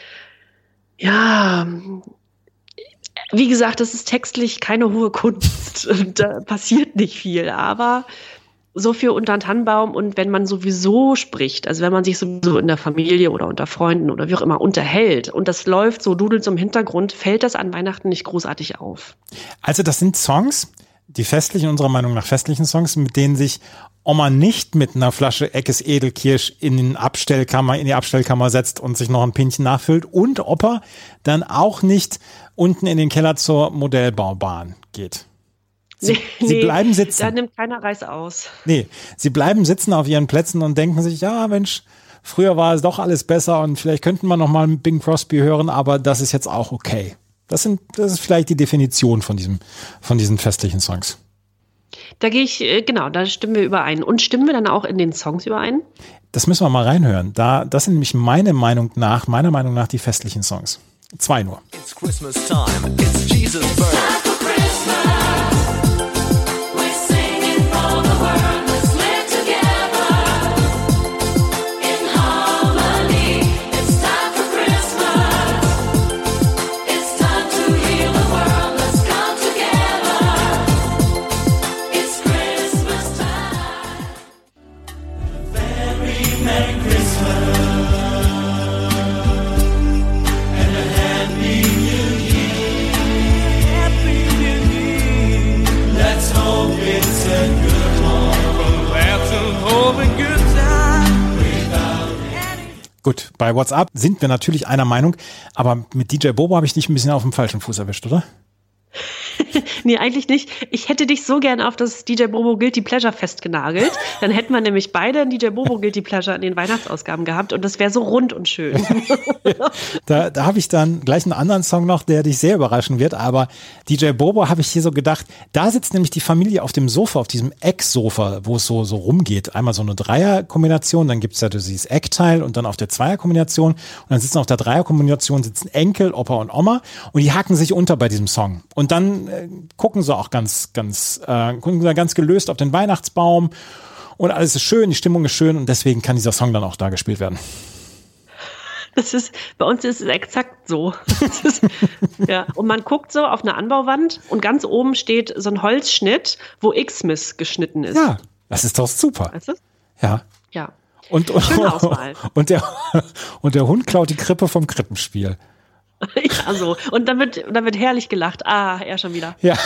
Ja, wie gesagt, das ist textlich keine hohe Kunst. Da passiert nicht viel, aber so für unter den Tannenbaum und wenn man sowieso spricht, also wenn man sich sowieso in der Familie oder unter Freunden oder wie auch immer unterhält und das läuft so, dudelt so im Hintergrund, fällt das an Weihnachten nicht großartig auf. also das sind Songs, die festlichen, unserer Meinung nach festlichen Songs, mit denen sich Oma nicht mit einer Flasche Eckes Edelkirsch in den Abstellkammer, in die Abstellkammer setzt und sich noch ein Pinchen nachfüllt und Opa dann auch nicht unten in den Keller zur Modellbaubahn geht. Sie, nee, sie bleiben sitzen. Da nimmt keiner Reis aus. Nee, sie bleiben sitzen auf ihren Plätzen und denken sich, ja Mensch, früher war es doch alles besser und vielleicht könnten wir noch mal Bing Crosby hören, aber das ist jetzt auch okay. Das sind, das ist vielleicht die Definition von diesem, von diesen festlichen Songs. Da gehe ich, äh, genau, da stimmen wir überein. Und stimmen wir dann auch in den Songs überein? Das müssen wir mal reinhören. Da, das sind nämlich meine Meinung nach, meiner Meinung nach die festlichen Songs. Zwei nur. It's Christmas time. It's Jesus' birth. Gut, bei WhatsApp sind wir natürlich einer Meinung, aber mit D J Bobo habe ich dich ein bisschen auf dem falschen Fuß erwischt, oder? Nee, eigentlich nicht. Ich hätte dich so gern auf das D J Bobo Guilty Pleasure festgenagelt. Dann hätten wir nämlich beide ein D J Bobo Guilty Pleasure in den Weihnachtsausgaben gehabt und das wäre so rund und schön. Ja, da da habe ich dann gleich einen anderen Song noch, der dich sehr überraschen wird, aber D J Bobo habe ich hier so gedacht, da sitzt nämlich die Familie auf dem Sofa, auf diesem Ecksofa, wo es so, so rumgeht. Einmal so eine Dreierkombination, dann gibt es ja dieses Eckteil und dann auf der Zweierkombination und dann sitzen auf der Dreierkombination sitzen Enkel, Opa und Oma und die haken sich unter bei diesem Song. Und dann äh, gucken sie auch ganz, ganz, äh, gucken sie ganz gelöst auf den Weihnachtsbaum und alles ist schön, die Stimmung ist schön und deswegen kann dieser Song dann auch da gespielt werden. Das ist, bei uns ist es exakt so. Das ist, ja. Und man guckt so auf eine Anbauwand und ganz oben steht so ein Holzschnitt, wo Xmas geschnitten ist. Ja, das ist doch super. Weißt du? Ja. Ja. Und, und, Schöne Auswahl. und, der, und der Hund klaut die Krippe vom Krippenspiel. Ja, so. Und dann wird, dann wird herrlich gelacht. Ah, er schon wieder. Ja.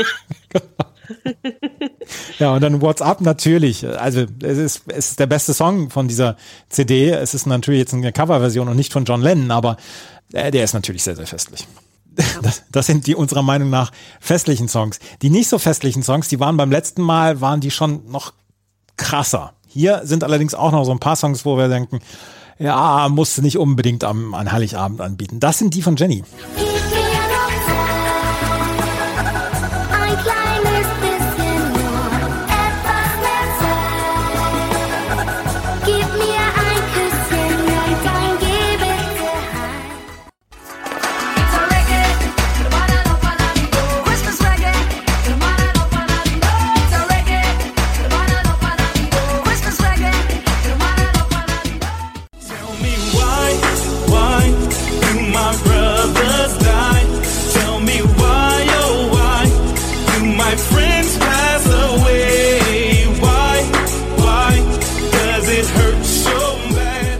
Ja, und dann WhatsApp natürlich. Also es ist, es ist der beste Song von dieser C D. Es ist natürlich jetzt eine Coverversion und nicht von John Lennon, aber äh, der ist natürlich sehr, sehr festlich. Das, das sind die unserer Meinung nach festlichen Songs. Die nicht so festlichen Songs, die waren beim letzten Mal, waren die schon noch krasser. Hier sind allerdings auch noch so ein paar Songs, wo wir denken, ja, musst du nicht unbedingt am, an Heiligabend anbieten. Das sind die von Jenny. Gib mir noch Zeit, ein kleines bisschen nur, etwas mehr Zeit. Gib mir ein Küsschen und dann geh bitte heim. It's a reggae, the one and up Christmas reggae, the one and up It's a reggae, the one and up Christmas reggae, the one and up Tell me why, why do my brothers die? Tell me why, oh why do my friends pass away? Why, why does it hurt so bad?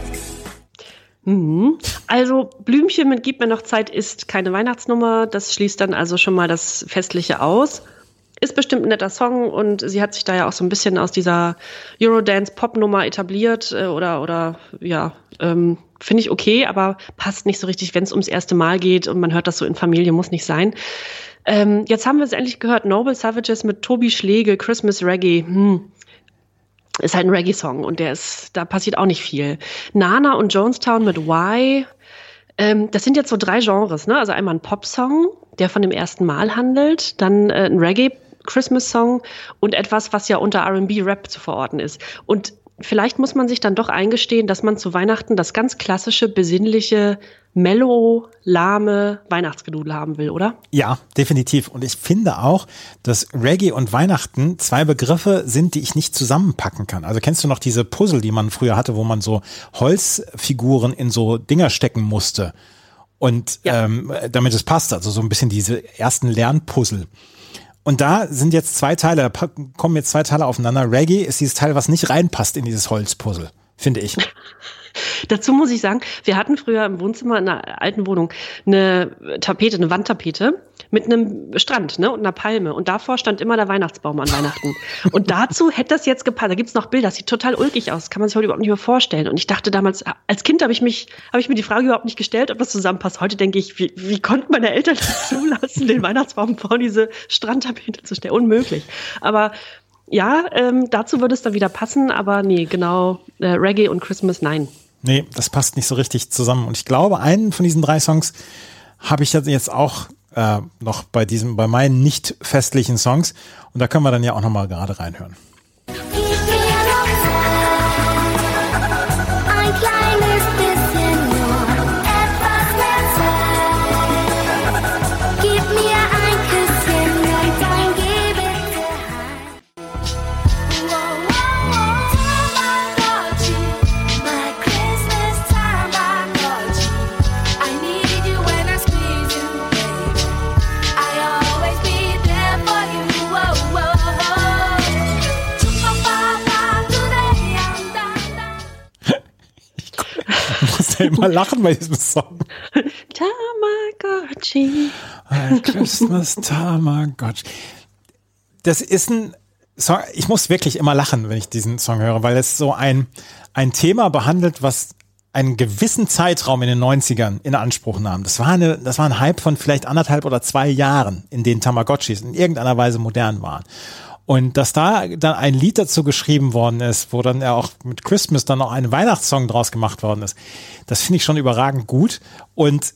Mhm. Also Blümchen mit Gib mir noch Zeit ist keine Weihnachtsnummer. Das schließt dann also schon mal das Festliche aus. Ist bestimmt ein netter Song und sie hat sich da ja auch so ein bisschen aus dieser Eurodance-Pop-Nummer etabliert äh, oder, oder ja, ähm, finde ich okay, aber passt nicht so richtig, wenn es ums erste Mal geht und man hört das so in Familie, muss nicht sein. Ähm, jetzt haben wir es endlich gehört, Noble Savages mit Tobi Schlegel, Christmas Reggae. Hm. Ist halt ein Reggae-Song und der ist, da passiert auch nicht viel. Nana und Jonestown mit Why. Ähm, das sind jetzt so drei Genres, ne? Also einmal ein Pop-Song, der von dem ersten Mal handelt, dann äh, ein Reggae-Christmas-Song und etwas, was ja unter R and B-Rap zu verorten ist. Und vielleicht muss man sich dann doch eingestehen, dass man zu Weihnachten das ganz klassische, besinnliche, mellow, lahme Weihnachtsgedudel haben will, oder? Ja, definitiv. Und ich finde auch, dass Reggae und Weihnachten zwei Begriffe sind, die ich nicht zusammenpacken kann. Also kennst du noch diese Puzzle, die man früher hatte, wo man so Holzfiguren in so Dinger stecken musste? Und Ja. ähm, damit es passt, also so ein bisschen diese ersten Lernpuzzle. Und da sind jetzt zwei Teile, da pa- kommen jetzt zwei Teile aufeinander. Reggae ist dieses Teil, was nicht reinpasst in dieses Holzpuzzle, finde ich. Dazu muss ich sagen, wir hatten früher im Wohnzimmer in einer alten Wohnung eine Tapete, eine Wandtapete mit einem Strand, ne, und einer Palme. Und davor stand immer der Weihnachtsbaum an Weihnachten. Und dazu hätte das jetzt gepasst. Da gibt's noch Bilder, das sieht total ulkig aus. Das kann man sich heute überhaupt nicht mehr vorstellen. Und ich dachte damals, als Kind habe ich mich, habe ich mir die Frage überhaupt nicht gestellt, ob das zusammenpasst. Heute denke ich, wie, wie konnten meine Eltern das zulassen, den Weihnachtsbaum vor diese Strandtapete zu stellen? Unmöglich. Aber ja, ähm, dazu würde es dann wieder passen. Aber nee, genau, äh, Reggae und Christmas, nein. Nee, das passt nicht so richtig zusammen. Und ich glaube, einen von diesen drei Songs habe ich jetzt auch äh, noch bei diesem, bei meinen nicht festlichen Songs. Und da können wir dann ja auch nochmal gerade reinhören. Gib mir noch Zeit, ein kleines bisschen nur, etwas mehr Zeit. Gib mir ein Küsschen und dann geh bitte heim. Wow, wow, wow, time I got you, my Christmas time I got you. I need you when I squeeze you, baby. I always be there for you. Whoa, whoa, whoa. Chupapapa, today I'm done, done. Ich muss ja immer lachen bei diesem Song. Tamagotchi. Christmas Tamagotchi. Das ist ein Song, ich muss wirklich immer lachen, wenn ich diesen Song höre, weil es so ein, ein Thema behandelt, was einen gewissen Zeitraum in den neunzigern in Anspruch nahm. Das war eine, das war ein Hype von vielleicht anderthalb oder zwei Jahren, in denen Tamagotchis in irgendeiner Weise modern waren. Und dass da dann ein Lied dazu geschrieben worden ist, wo dann ja auch mit Christmas dann noch ein Weihnachtssong draus gemacht worden ist, das finde ich schon überragend gut. Und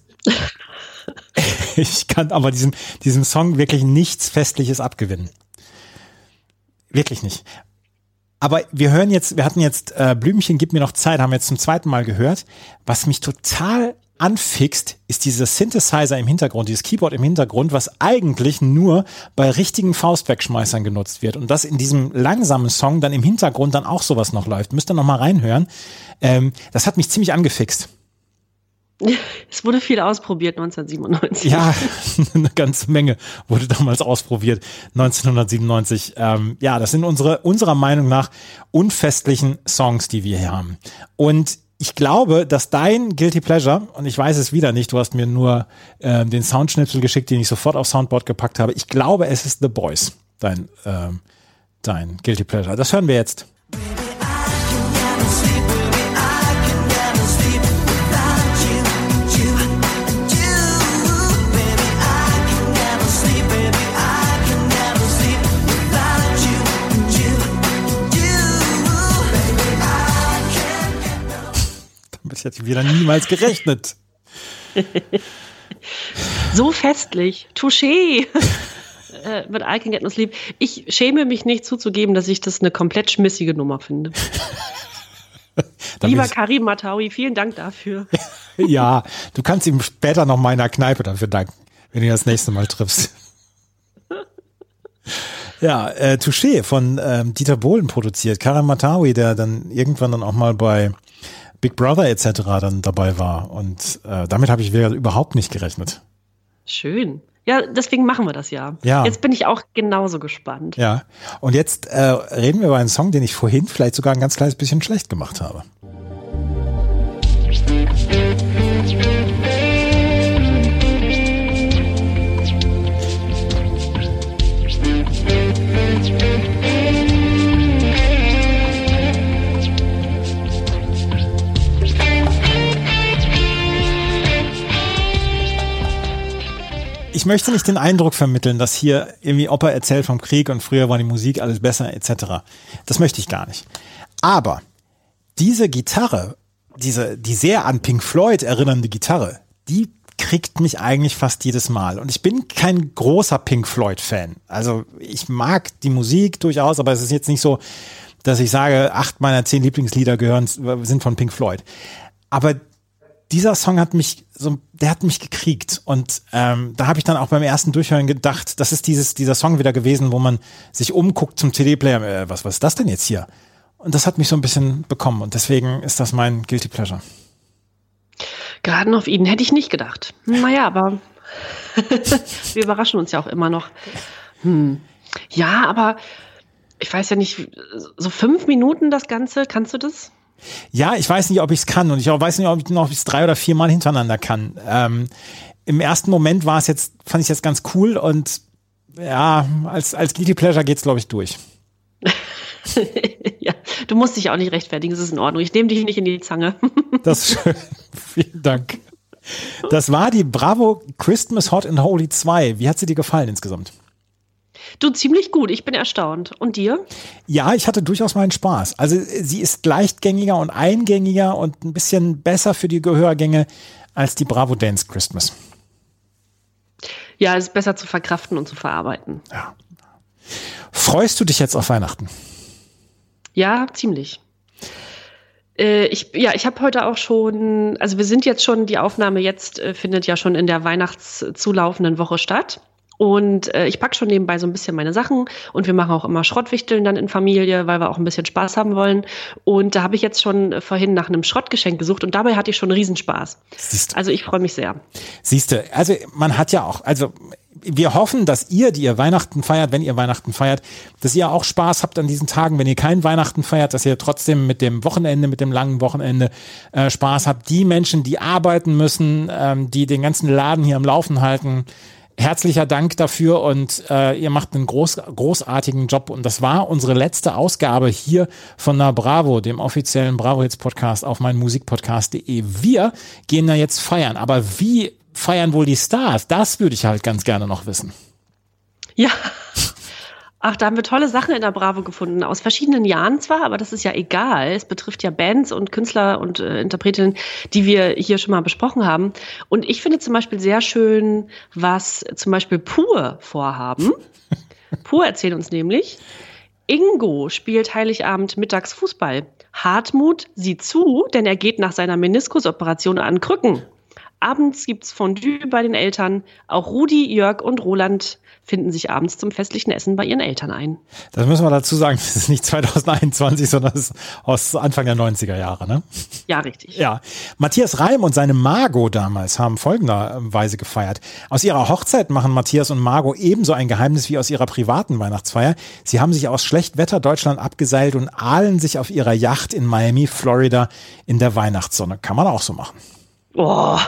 ich kann aber diesem, diesem Song wirklich nichts Festliches abgewinnen. Wirklich nicht. Aber wir hören jetzt, wir hatten jetzt äh, Blümchen, gib mir noch Zeit, haben wir jetzt zum zweiten Mal gehört. Was mich total anfixt, ist dieser Synthesizer im Hintergrund, dieses Keyboard im Hintergrund, was eigentlich nur bei richtigen Faustwegschmeißern genutzt wird. Und dass in diesem langsamen Song dann im Hintergrund dann auch sowas noch läuft. Müsst ihr noch mal reinhören. Ähm, das hat mich ziemlich angefixt. Es wurde viel ausprobiert neunzehnhundertsiebenundneunzig. Ja, eine ganze Menge wurde damals ausprobiert, neunzehnhundertsiebenundneunzig. Ähm, ja, das sind unsere unserer Meinung nach unfestlichen Songs, die wir hier haben. Und ich glaube, dass dein Guilty Pleasure, und ich weiß es wieder nicht, du hast mir nur äh, den Soundschnipsel geschickt, den ich sofort auf Soundboard gepackt habe. Ich glaube, es ist The Boys, dein, ähm, dein Guilty Pleasure. Das hören wir jetzt. Ich hätte wieder niemals gerechnet. So festlich. Touché. äh, mit I Can Get No Sleep. Ich schäme mich nicht zuzugeben, dass ich das eine komplett schmissige Nummer finde. Lieber Karim Matawi, vielen Dank dafür. Ja, du kannst ihm später noch mal in der Kneipe dafür danken, wenn du ihn das nächste Mal triffst. Ja, äh, Touché von ähm, Dieter Bohlen produziert. Karim Matawi, der dann irgendwann dann auch mal bei Big Brother et cetera dann dabei war. Und äh, damit habe ich wieder überhaupt nicht gerechnet. Schön. Ja, deswegen machen wir das ja. Ja. Jetzt bin ich auch genauso gespannt. Ja, und jetzt äh, reden wir über einen Song, den ich vorhin vielleicht sogar ein ganz kleines bisschen schlecht gemacht habe. Ich möchte nicht den Eindruck vermitteln, dass hier irgendwie Opa erzählt vom Krieg und früher war die Musik alles besser et cetera. Das möchte ich gar nicht. Aber diese Gitarre, diese die sehr an Pink Floyd erinnernde Gitarre, die kriegt mich eigentlich fast jedes Mal. Und ich bin kein großer Pink Floyd-Fan. Also ich mag die Musik durchaus, aber es ist jetzt nicht so, dass ich sage, acht meiner zehn Lieblingslieder gehören sind von Pink Floyd. Aber dieser Song hat mich so, der hat mich gekriegt und ähm, da habe ich dann auch beim ersten Durchhören gedacht, das ist dieses dieser Song wieder gewesen, wo man sich umguckt zum C D-Player, äh, was was ist das denn jetzt hier? Und das hat mich so ein bisschen bekommen und deswegen ist das mein Guilty Pleasure. Garden of Eden hätte ich nicht gedacht. Naja, aber wir überraschen uns ja auch immer noch. Hm. Ja, aber ich weiß ja nicht, so fünf Minuten das Ganze, kannst du das? Ja, ich weiß nicht, ob ich es kann und ich auch weiß nicht, ob ich noch es drei oder vier Mal hintereinander kann. Ähm, im ersten Moment war es jetzt, fand ich es jetzt ganz cool und ja, als, als Guilty Pleasure geht's, glaube ich, durch. Ja, du musst dich auch nicht rechtfertigen, es ist in Ordnung. Ich nehme dich nicht in die Zange. Das ist schön. Vielen Dank. Das war die Bravo Christmas Hot and Holy zwei. Wie hat sie dir gefallen insgesamt? Du, ziemlich gut. Ich bin erstaunt. Und dir? Ja, ich hatte durchaus meinen Spaß. Also sie ist leichtgängiger und eingängiger und ein bisschen besser für die Gehörgänge als die Bravo Dance Christmas. Ja, ist besser zu verkraften und zu verarbeiten. Ja. Freust du dich jetzt auf Weihnachten? Ja, ziemlich. Äh, ich, ja, ich habe heute auch schon, also wir sind jetzt schon, die Aufnahme jetzt äh, findet ja schon in der weihnachtszulaufenden Woche statt. Und äh, ich packe schon nebenbei so ein bisschen meine Sachen und wir machen auch immer Schrottwichteln dann in Familie, weil wir auch ein bisschen Spaß haben wollen. Und da habe ich jetzt schon äh, vorhin nach einem Schrottgeschenk gesucht und dabei hatte ich schon Riesenspaß. Siehst du. Also ich freue mich sehr. Siehst du, also man hat ja auch, also wir hoffen, dass ihr, die ihr Weihnachten feiert, wenn ihr Weihnachten feiert, dass ihr auch Spaß habt an diesen Tagen. Wenn ihr kein Weihnachten feiert, dass ihr trotzdem mit dem Wochenende, mit dem langen Wochenende äh, Spaß habt. Die Menschen, die arbeiten müssen, ähm, die den ganzen Laden hier am Laufen halten, herzlicher Dank dafür und äh, ihr macht einen groß, großartigen Job. Und das war unsere letzte Ausgabe hier von Na Bravo, dem offiziellen Bravo Hits Podcast auf meinmusikpodcast punkt de. Wir gehen da jetzt feiern, aber wie feiern wohl die Stars? Das würde ich halt ganz gerne noch wissen. Ja. Ach, da haben wir tolle Sachen in der Bravo gefunden, aus verschiedenen Jahren zwar, aber das ist ja egal. Es betrifft ja Bands und Künstler und äh, Interpretinnen, die wir hier schon mal besprochen haben. Und ich finde zum Beispiel sehr schön, was zum Beispiel Pur vorhaben. Pur erzählen uns nämlich, Ingo spielt Heiligabend mittags Fußball. Hartmut sieht zu, denn er geht nach seiner Meniskusoperation an Krücken. Abends gibt's Fondue bei den Eltern. Auch Rudi, Jörg und Roland finden sich abends zum festlichen Essen bei ihren Eltern ein. Das müssen wir dazu sagen, das ist nicht zwanzig einundzwanzig, sondern das ist aus Anfang der neunziger Jahre, ne? Ja, richtig. Ja, Matthias Reim und seine Margot damals haben folgenderweise gefeiert. Aus ihrer Hochzeit machen Matthias und Margot ebenso ein Geheimnis wie aus ihrer privaten Weihnachtsfeier. Sie haben sich aus Schlechtwetter Deutschland abgeseilt und ahlen sich auf ihrer Yacht in Miami, Florida in der Weihnachtssonne. Kann man auch so machen. Oh.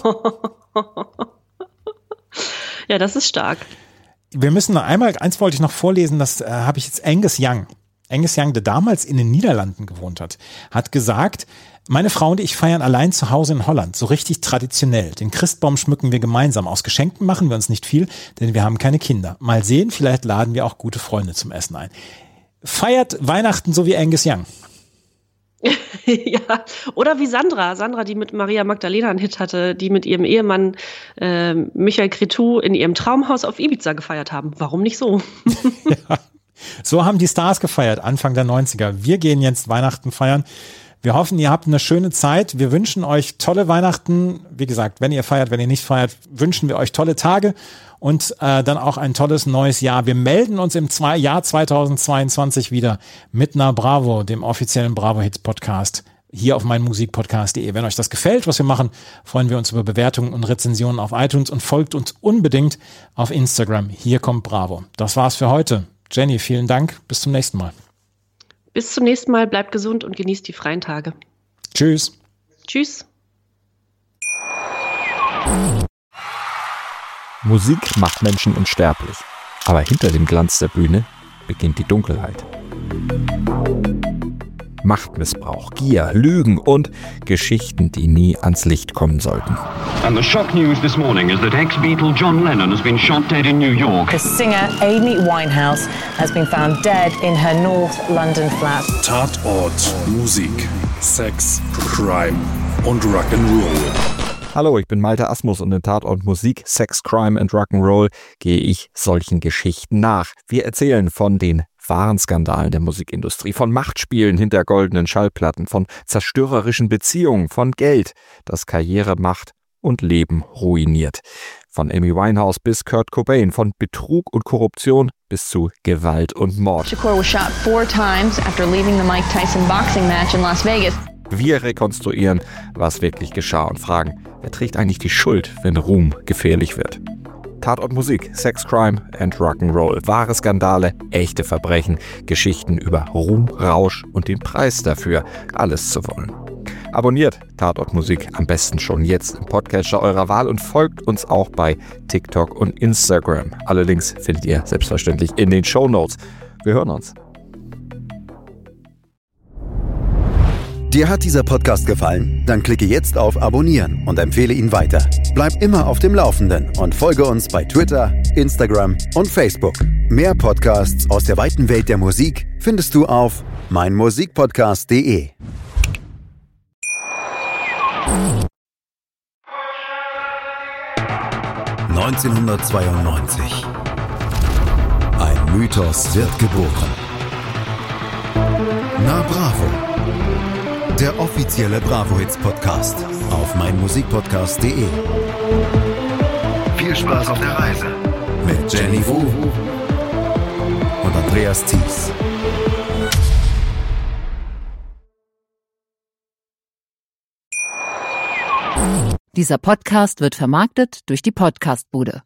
Ja, das ist stark. Wir müssen noch einmal, eins wollte ich noch vorlesen, das äh, habe ich jetzt Angus Young. Angus Young, der damals in den Niederlanden gewohnt hat, hat gesagt, meine Frau und ich feiern allein zu Hause in Holland, so richtig traditionell. Den Christbaum schmücken wir gemeinsam. Aus Geschenken machen wir uns nicht viel, denn wir haben keine Kinder. Mal sehen, vielleicht laden wir auch gute Freunde zum Essen ein. Feiert Weihnachten so wie Angus Young. Ja, oder wie Sandra, Sandra, die mit Maria Magdalena einen Hit hatte, die mit ihrem Ehemann äh, Michael Cretu in ihrem Traumhaus auf Ibiza gefeiert haben. Warum nicht so? Ja, so haben die Stars gefeiert, Anfang der neunziger. Wir gehen jetzt Weihnachten feiern. Wir hoffen, ihr habt eine schöne Zeit. Wir wünschen euch tolle Weihnachten. Wie gesagt, wenn ihr feiert, wenn ihr nicht feiert, wünschen wir euch tolle Tage und äh, dann auch ein tolles neues Jahr. Wir melden uns im zwei, Jahr zweitausendzweiundzwanzig wieder mit Na Bravo, dem offiziellen Bravo Hits Podcast, hier auf meinmusikpodcast punkt de. Wenn euch das gefällt, was wir machen, freuen wir uns über Bewertungen und Rezensionen auf iTunes und folgt uns unbedingt auf Instagram. Hier kommt Bravo. Das war's für heute. Jenny, vielen Dank. Bis zum nächsten Mal. Bis zum nächsten Mal, bleibt gesund und genießt die freien Tage. Tschüss. Tschüss. Musik macht Menschen unsterblich. Aber hinter dem Glanz der Bühne beginnt die Dunkelheit. Machtmissbrauch, Gier, Lügen und Geschichten, die nie ans Licht kommen sollten. And the shock news this morning is that ex-Beatle John Lennon has been shot dead in New York. The singer Amy Winehouse has been found dead in her North London flat. Tatort, Musik, Sex, Crime und Rock'n'Roll. Hallo, ich bin Malte Asmus und in Tatort Musik, Sex, Crime and Rock'n'Roll gehe ich solchen Geschichten nach. Wir erzählen von den wahren Skandalen der Musikindustrie, von Machtspielen hinter goldenen Schallplatten, von zerstörerischen Beziehungen, von Geld, das Karriere macht und Leben ruiniert. Von Amy Winehouse bis Kurt Cobain, von Betrug und Korruption bis zu Gewalt und Mord. Shakur was shot four times after leaving the Mike Tyson boxing match in Las Vegas. Wir rekonstruieren, was wirklich geschah und fragen, wer trägt eigentlich die Schuld, wenn Ruhm gefährlich wird? Tatort Musik, Sex, Crime and Rock'n'Roll. Wahre Skandale, echte Verbrechen, Geschichten über Ruhm, Rausch und den Preis dafür, alles zu wollen. Abonniert Tatort Musik am besten schon jetzt im Podcatcher eurer Wahl und folgt uns auch bei TikTok und Instagram. Alle Links findet ihr selbstverständlich in den Shownotes. Wir hören uns. Dir hat dieser Podcast gefallen? Dann klicke jetzt auf Abonnieren und empfehle ihn weiter. Bleib immer auf dem Laufenden und folge uns bei Twitter, Instagram und Facebook. Mehr Podcasts aus der weiten Welt der Musik findest du auf meinmusikpodcast punkt de. neunzehnhundertzweiundneunzig. Ein Mythos wird geboren. Na Bravo. Der offizielle Bravo Hits Podcast auf meinmusikpodcast punkt de. Viel Spaß auf der Reise mit Jenny Wu und Andreas Thies. Dieser Podcast wird vermarktet durch die Podcastbude.